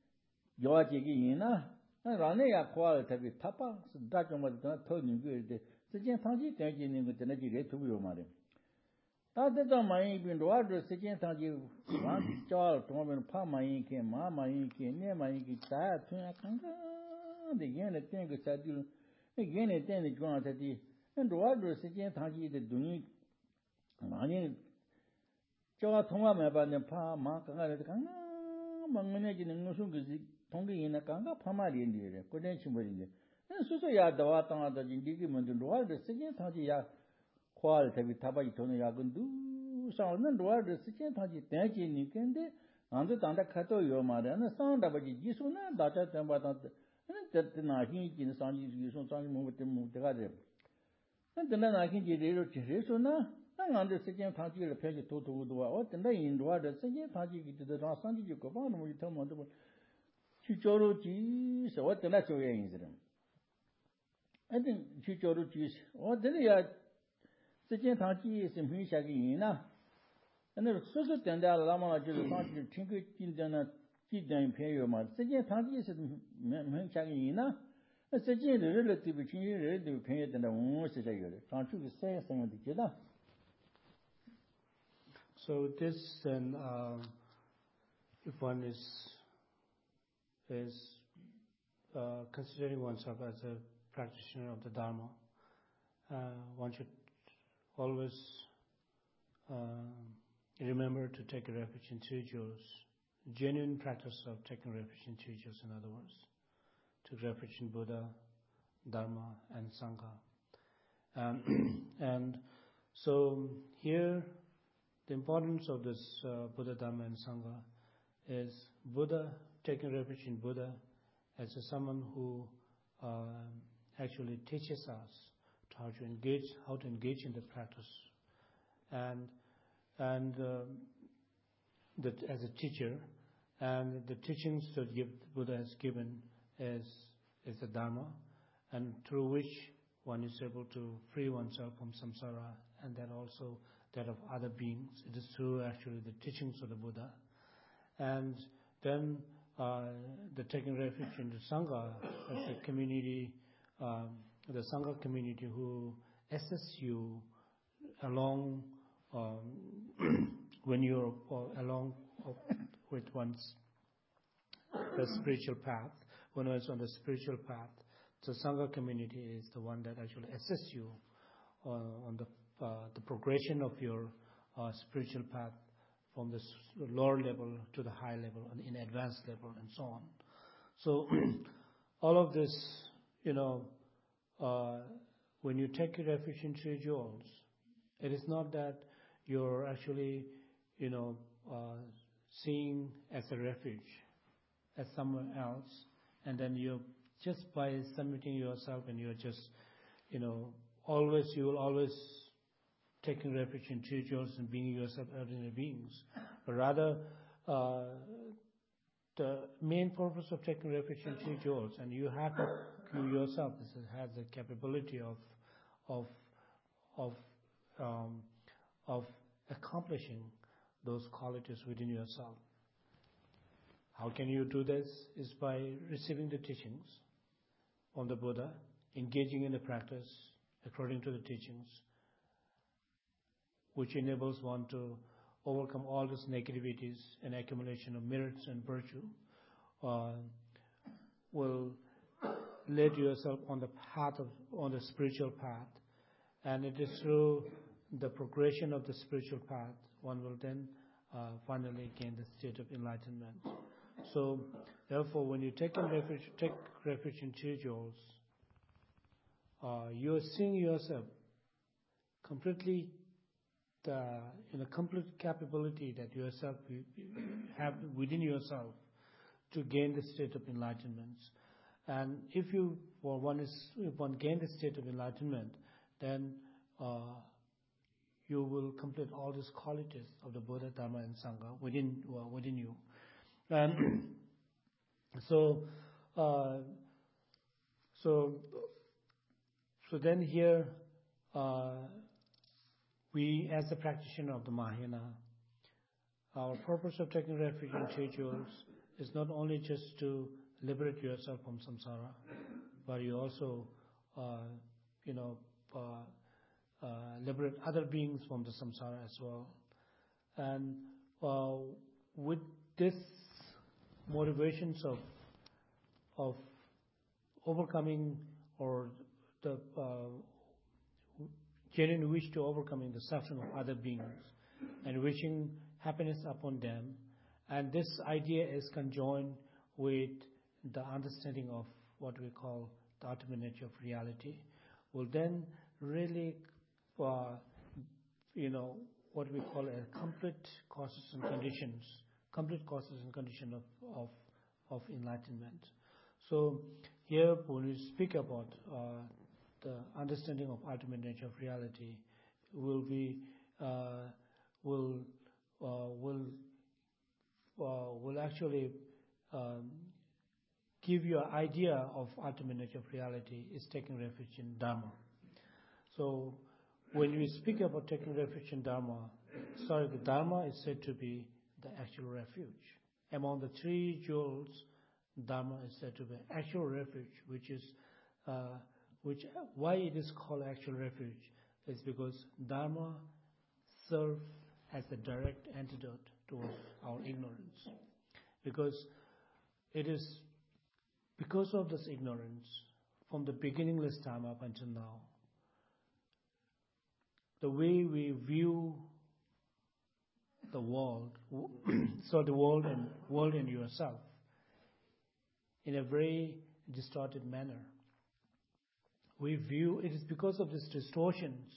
Georgina. And running a quality with Tapa, so that was not told you good. The Gentangi taking with the Nigeria to you, madam. That is on my being to order the Gentangi, one child, Tom Pama ink, Mamma ink, near my ink, tired, again a thing with Sadu, again a thing is gone at the and to order the Gentangi the Duni. Money Joa Toma about the Pama, managing no sooner Tongi in a Kanga, Pamari in the area, potential in there. And so ya the water that indicament and what the second Tagia quality with Tabaitoni Yagundu, sound and what the second Taji Tangi Nikende, and the Tanda Kato Yomada, and the sound of a Gisuna, Data Tambata, and that the Nahi in Sanji Gison Sanji moved to move the other. And then I can get rid of Chirisuna, and on the second Taji repaired to what, and then in what the second Taji to the Sanji Yukoban, we tell me. Chichoro cheese, what the natural incident. I think Chichoro cheese, what the second Taji is in Pishagina. And the social tender Lama just want to tinker in the Chidan Imperial Mart. Second Taji is in Pishagina. A second relative between relative paid and the one secretary. Can't you say something to that? So this then, if one is considering oneself as a practitioner of the Dharma, one should always remember to take a refuge in three jewels. Genuine practice of taking refuge in three jewels, in other words, to refuge in Buddha, Dharma, and Sangha. And so here, the importance of this Buddha, Dharma, and Sangha is Buddha, taking refuge in Buddha as someone who actually teaches us how to engage in the practice, and that as a teacher, and the teachings that Buddha has given is the Dharma, and through which one is able to free oneself from samsara, and then also that of other beings. It is through actually the teachings of the Buddha. And then the taking refuge in the Sangha, as a community, the Sangha community who assists you along when you're along with one's the spiritual path. When one's on the spiritual path, the Sangha community is the one that actually assists you on the progression of your spiritual path from the lower level to the high level and in advanced level and so on. So all of this, when you take refuge in three jewels, it is not that you're actually, seeing as a refuge, as somewhere else, and then you're just by submitting yourself and you're just, you will always taking refuge in three jewels and being yourself ordinary beings. But rather, the main purpose of taking refuge in three jewels, and you yourself has the capability of accomplishing those qualities within yourself. How can you do this? Is by receiving the teachings from the Buddha, engaging in the practice according to the teachings, which enables one to overcome all these negativities and accumulation of merits and virtue, will lead yourself on the spiritual path. And it is through the progression of the spiritual path one will then finally gain the state of enlightenment. So, therefore, when you take refuge in three jewels, you are seeing yourself completely in a complete capability that yourself have within yourself to gain the state of enlightenment. And if one gain the state of enlightenment, then you will complete all these qualities of the Buddha, Dharma, and Sangha within you. And so then here we, as the practitioner of the Mahayana, our purpose of taking refuge in three jewels is not only just to liberate yourself from samsara, but you also liberate other beings from the samsara as well. And with this motivations of overcoming, or the genuine wish to overcoming the suffering of other beings and wishing happiness upon them, and this idea is conjoined with the understanding of what we call the ultimate nature of reality, will then really what we call a complete causes and conditions of enlightenment. So here when we speak about the understanding of ultimate nature of reality, will actually give you an idea of ultimate nature of reality is taking refuge in Dharma. So when we speak about taking refuge in Dharma, the Dharma is said to be the actual refuge. Among the three jewels, Dharma is said to be actual refuge, why it is called actual refuge is because Dharma serves as a direct antidote towards our ignorance. Because it is because of this ignorance, from the beginningless time up until now, the way we view the world, so the world and yourself, in a very distorted manner. We view it is because of these distortions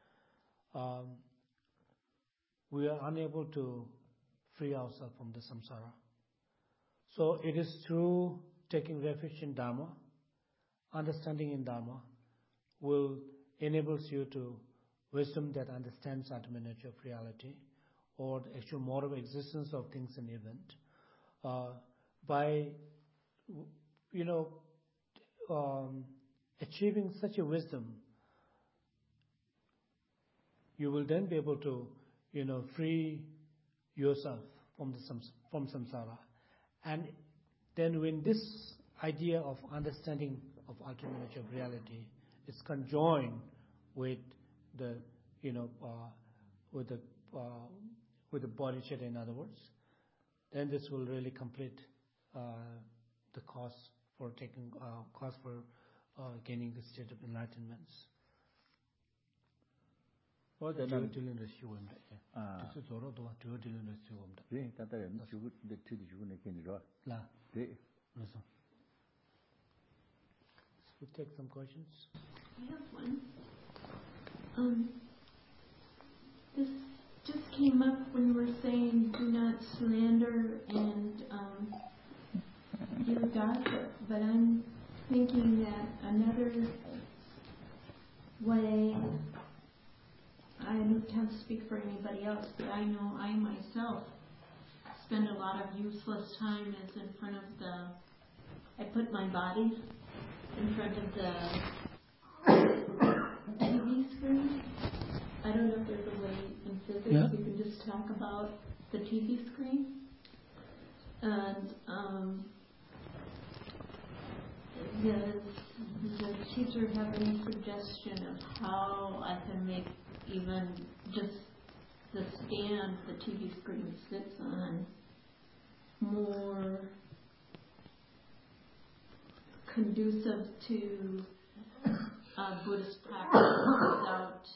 we are unable to free ourselves from the samsara. So it is through taking refuge in Dharma, understanding in Dharma, will enables you to wisdom that understands ultimate nature of reality, or the actual mode of existence of things and event. By achieving such a wisdom, you will then be able to free yourself from samsara. And then when this idea of understanding of ultimate nature of reality is conjoined with the with the bodhicitta, in other words, then this will really complete the cause for gaining the state of enlightenment. We'll take some questions. I have one. This just came up when you were saying do not slander and do gossip, but I'm thinking that another way, I can't speak for anybody else, but I know I myself spend a lot of useless time is in front of I put my body in front of the TV screen, I don't know if there's a way in physics you can just talk about the TV screen. And does the teacher have any suggestion of how I can make even just the stand the TV screen sits on more conducive to Buddhist practice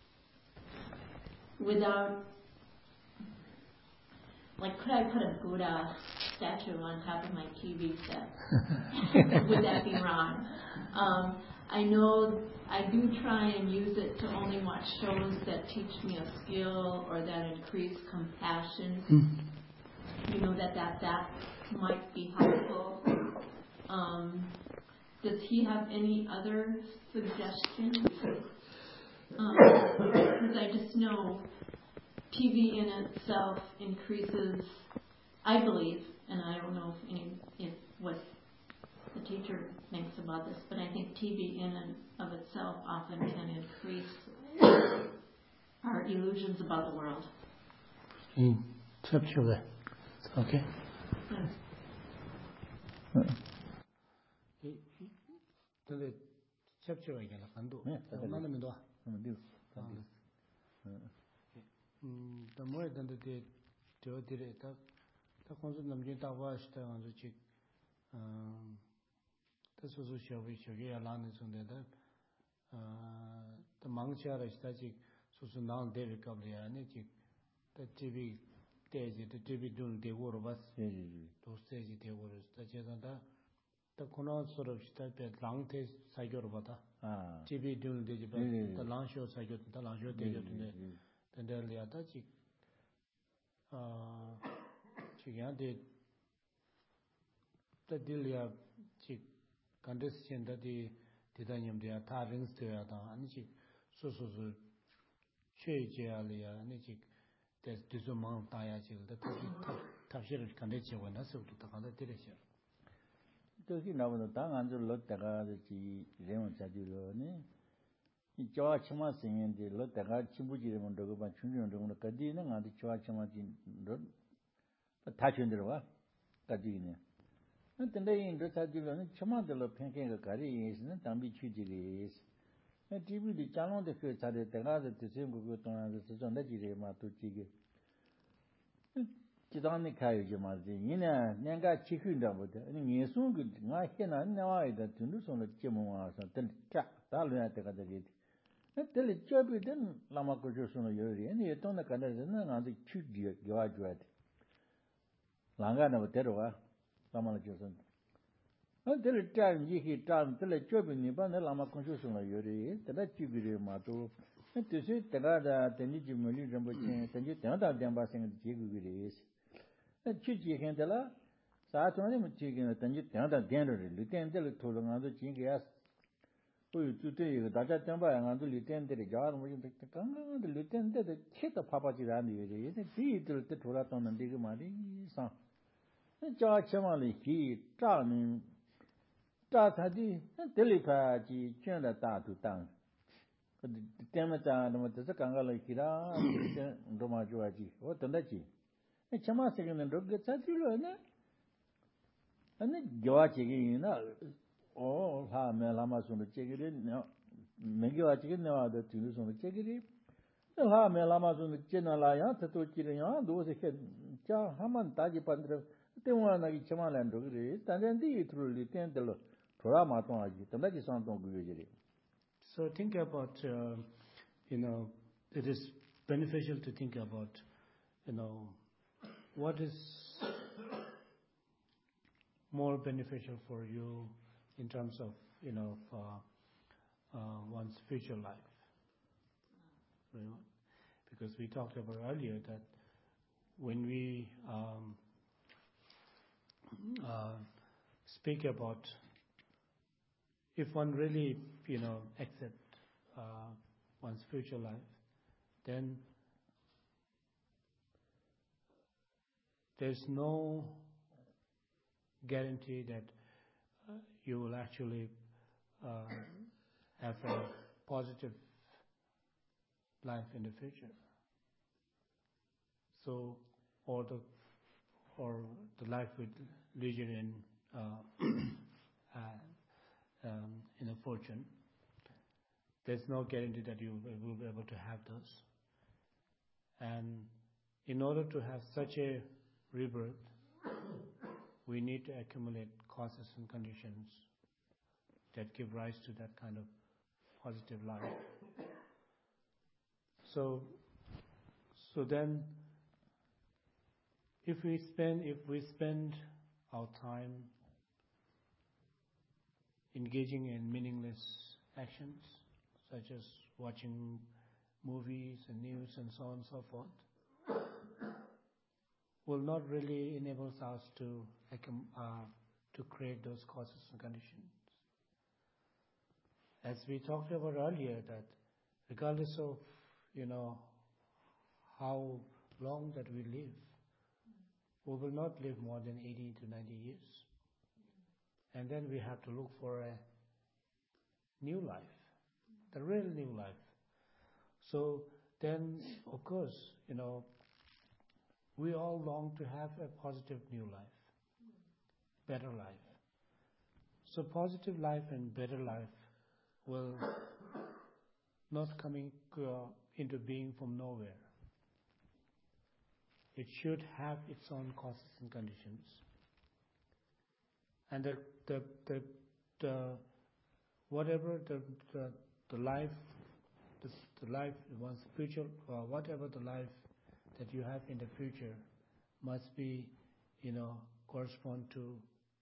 without, like, could I put a Buddha statue on top of my TV set? Would that be wrong? I know I do try and use it to only watch shows that teach me a skill or that increase compassion. You know, that might be helpful. Does he have any other suggestions? Because I just know TV in itself increases, I believe, and I don't know if what the teacher thinks about this, but I think TV in and of itself often can increase our illusions about the world. Okay. The more than the day to the concept of the wash this was a show which you alone is on the Mangchara static, so now David Cabria, the TV days, the TV doing the war of us, those days they were such as the Kono sort of started long taste Saigorvata, TV doing the long show Saigot, the long show day and the other chick did the Dilia chick condition that the titanium they are tarrings to and chick so Che Jalia and chick there's this amount diachil the Tafsir condition when I saw to the other direction. Does he know the tongue under Lotaga the Lemon Sadilone? Chama singing the Lotaga Chibuji Mondogo by children on the Cadina and the Chama touching the Roa Cadina. And the day in the Sadilone, Chama de la Panking Cari is not ambitious. A TV the channel the first had the other to sing good on the season that you to Chigi. Chidani Kayamazi, Yina, Nanga chicken double, and you soon good. I cannot know that to lose on the Chimoas until Jack Talon at the gate. Until it job with them, Lamakojoson Yuri, and you don't the Canadian and the cheap graduate. Langana of Terroa, Lamajoson. Until it time ye hit down till a job in Niban Lamakojoson Yuri, the Chibiri Mato, and to see Terada, the Nijimuli Rambuchin, and you tell them by saying the Jiguris. And Chichi Candela, Saturday, Chicken, and you tell that generally, Lieutenant told another Chingas. Who today, the Dada Tamba and the Lieutenant the Jar, the Lieutenant the Chit of Papa Girandi, the tea to the Turaton and Digimari, son. The George Chamali, he, Charming, Tatadi, and Telepachi, Chanda to town. The Temata, the Kangala Kira, and Roma Joaji, what the Lechi. A Chama second and dog gets at you, and then Joachi, oh, Melamas on the Chegiri, no, Megua chicken, no other tunes on the Chegiri. No, Melamas on the Chenalaya, the two Chirian, those a head, Haman Taji Pandra, the one I Chamal and Dogri, and then the truly tend the Toramaton, the Legisan Gugiri. So think about, it is beneficial to think about, what is more beneficial for you in terms of, one's future life. Because we talked about earlier that when we speak about if one really, accept one's future life, then there's no guarantee that you will actually have a positive life in the future. So, or the life with leisure in a fortune. There's no guarantee that you will be able to have those. And in order to have such a rebirth, we need to accumulate causes and conditions that give rise to that kind of positive life. So then, if we spend our time engaging in meaningless actions, such as watching movies and news and so on and so forth, will not really enable us to create those causes and conditions. As we talked about earlier, that regardless of how long that we live, we will not live more than 80 to 90 years. And then we have to look for a new life, the real new life. So then, of course, we all long to have a positive new life, better life. So positive life and better life will not coming into being from nowhere. It should have its own causes and conditions. And whatever the life one's future, whatever the life that you have in the future must be, correspond to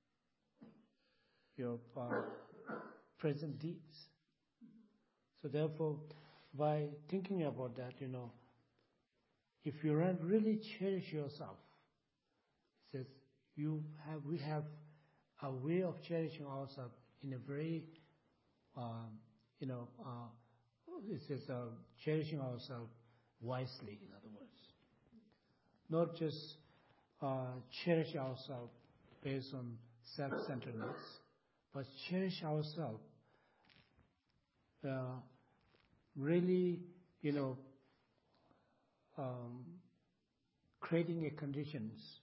your present deeds. So therefore, by thinking about that, if you really cherish yourself, it says we have a way of cherishing ourselves in a very, it says cherishing ourselves wisely, in other words. Not just cherish ourselves based on self-centeredness, but cherish ourselves really, creating a conditions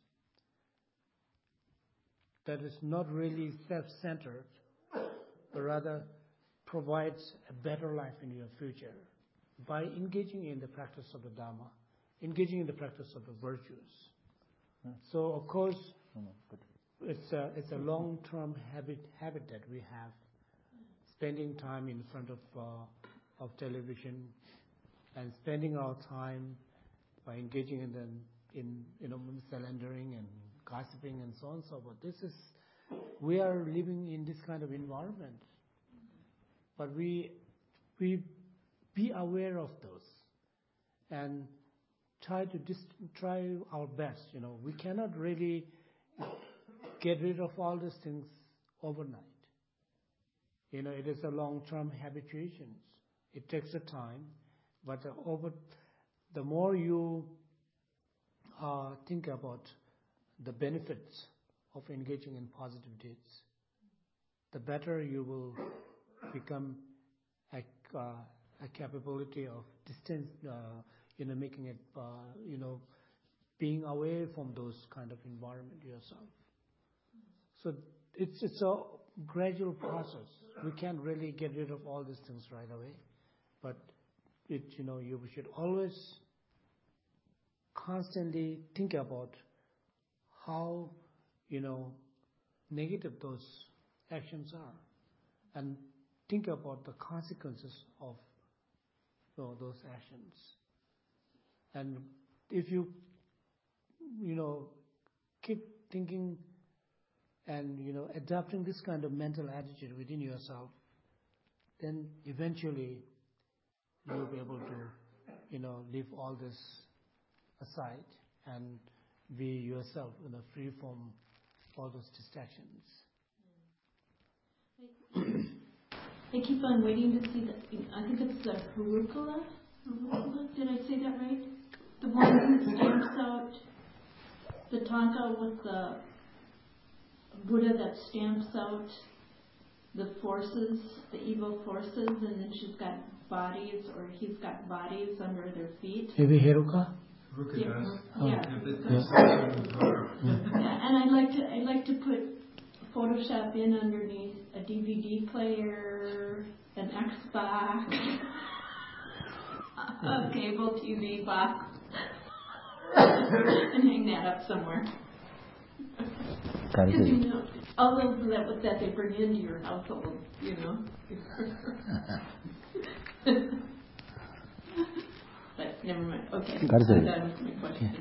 that is not really self-centered, but rather provides a better life in your future by engaging in the practice of the Dharma, engaging in the practice of the virtues. So, of course, it's a long-term habit that we have, spending time in front of television and spending our time by engaging in philandering and gossiping and so on and so forth. We are living in this kind of environment, but we be aware of those and try our best. We cannot really get rid of all these things overnight. It is a long-term habituation. It takes a time, but the more you think about the benefits of engaging in positive deeds, the better you will become a capability of distance, making it, being away from those kind of environment yourself. So it's a gradual process. We can't really get rid of all these things right away, but you should always constantly think about how negative those actions are, and think about the consequences of those actions. And if you keep thinking and adopting this kind of mental attitude within yourself, then eventually you'll be able to leave all this aside and be yourself free from all those distractions. I keep on waiting to see I think it's the Harukula. Did I say that right? The one who stamps out the tanka with the Buddha that stamps out the forces, the evil forces, and then she's got bodies, or he's got bodies under their feet. Maybe Heruka? Yeah, and I'd like to put Photoshop in underneath a DVD player, an Xbox, a cable TV box, and hang that up somewhere. Because you know, all of that they bring into your household, you know. But never mind. Okay, I'm done with my question.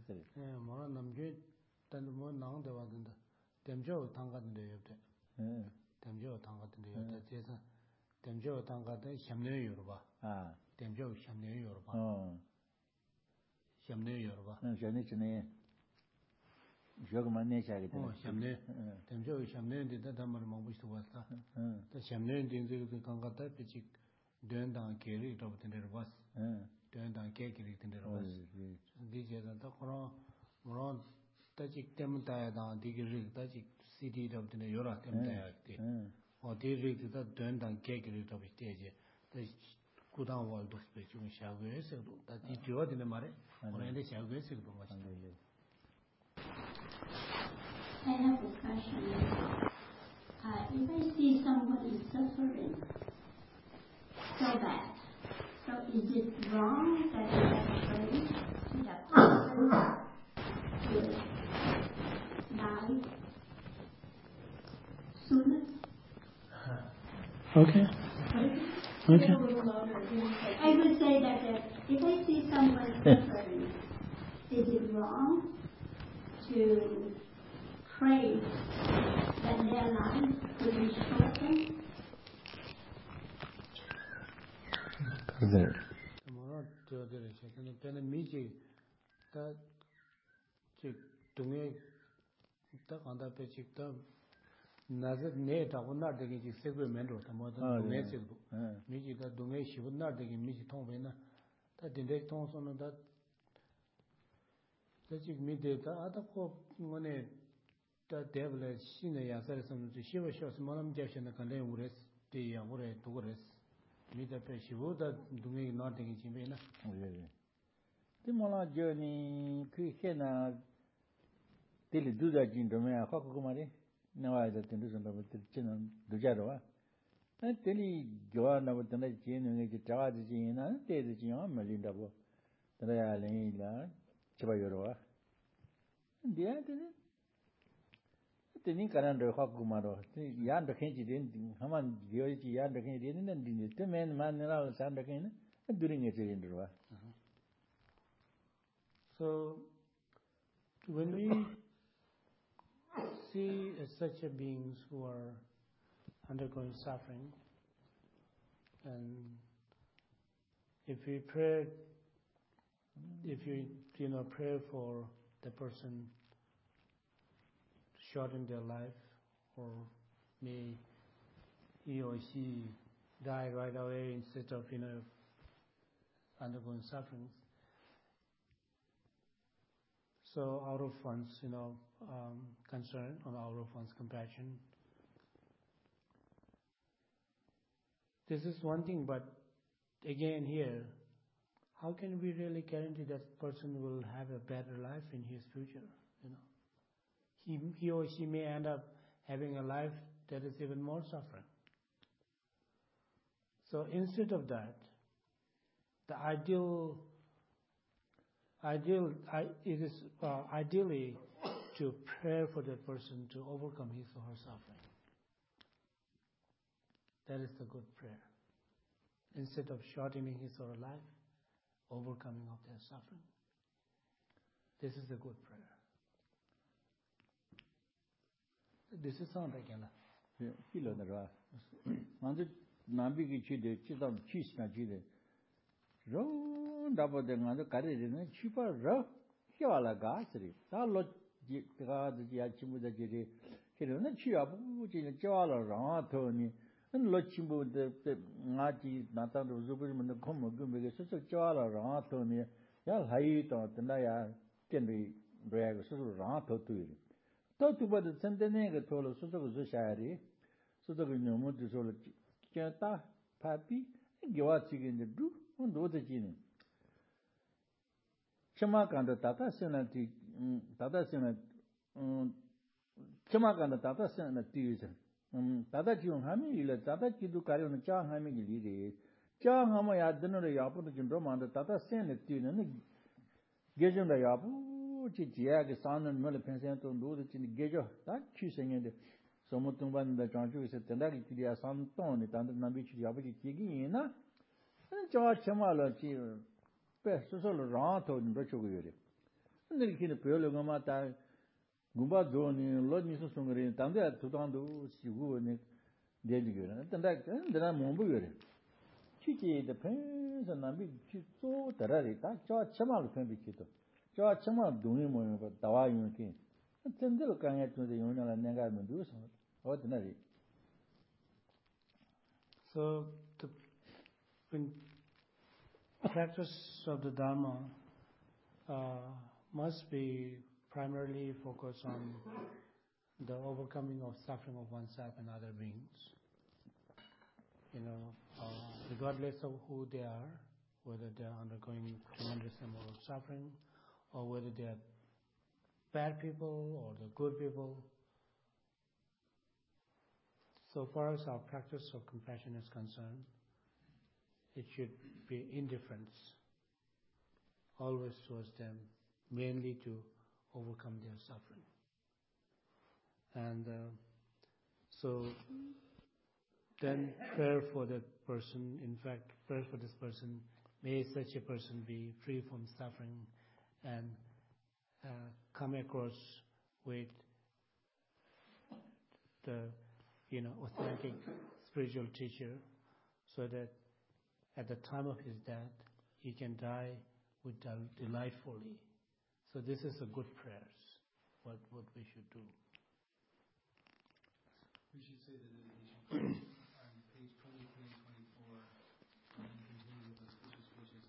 I have a question. If I see somebody suffering so bad, so is it wrong that I have prayed that person will die sooner? Okay. Okay. I would say that if I see someone suffering, is it wrong to pray that their life will be shortened? So, when we see such a beings who are undergoing suffering, and if we pray, if you pray for the person to shorten their life, or may he or she die right away instead of undergoing sufferings. So out of one's concern, or out of one's compassion, this is one thing. But again, here, how can we really guarantee that person will have a better life in his future? He or she may end up having a life that is even more suffering. So instead of that, the it is ideally to pray for that person to overcome his or her suffering. That is the good prayer. Instead of shortening his or her life, overcoming of their suffering. This is a good prayer. This is sound again. so the no to solo Chata, Papi, and give us again the do, and do the genie. Chamakanda Tata Senati, Tata Senat, Chamakanda Tata Senat, Tata Jung Hami, Tata Kidu Karion Cha Hami Lidi, Cha Hamaya dinner Yapu Jindroma, the Tata Senat, and Gajum the Yapu, Chichiag, San and Melipensant on do the Chin Gajo, that choosing in the Somotumban the Janju is a Tendaki to the Santon, it under Nabichi Yabuchi Tigina, and George Chamala. Solo Rato in Rochoguri. And then Kin Pelogamata Gumba Doni, Lord Mrs. Sungari, Tanda, Tutando, Sigu, and Dedigur, and then I'm Momburi. Chichi depends on Nabi Chito, Tarari, George Chamal Pembikito. George Chamal doing but Tawai King. And then they'll come at the Union and Naga Medusa, ordinary. So, the practice of the Dharma must be primarily focused on the overcoming of suffering of oneself and other beings. Regardless of who they are, whether they are undergoing tremendous amount of suffering, or whether they are bad people or the good people. So far as our practice of compassion is concerned, it should be indifference, always towards them, mainly to overcome their suffering. And so then prayer for that person, in fact, prayer for this person, may such a person be free from suffering and come across with the authentic spiritual teacher, so that at the time of his death, he can die with delightfully. So this is a good prayers, what we should do. We should say the dedication on page 23 and 24, and then continue with those special speeches.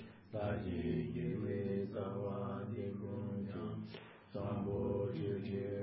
Sambo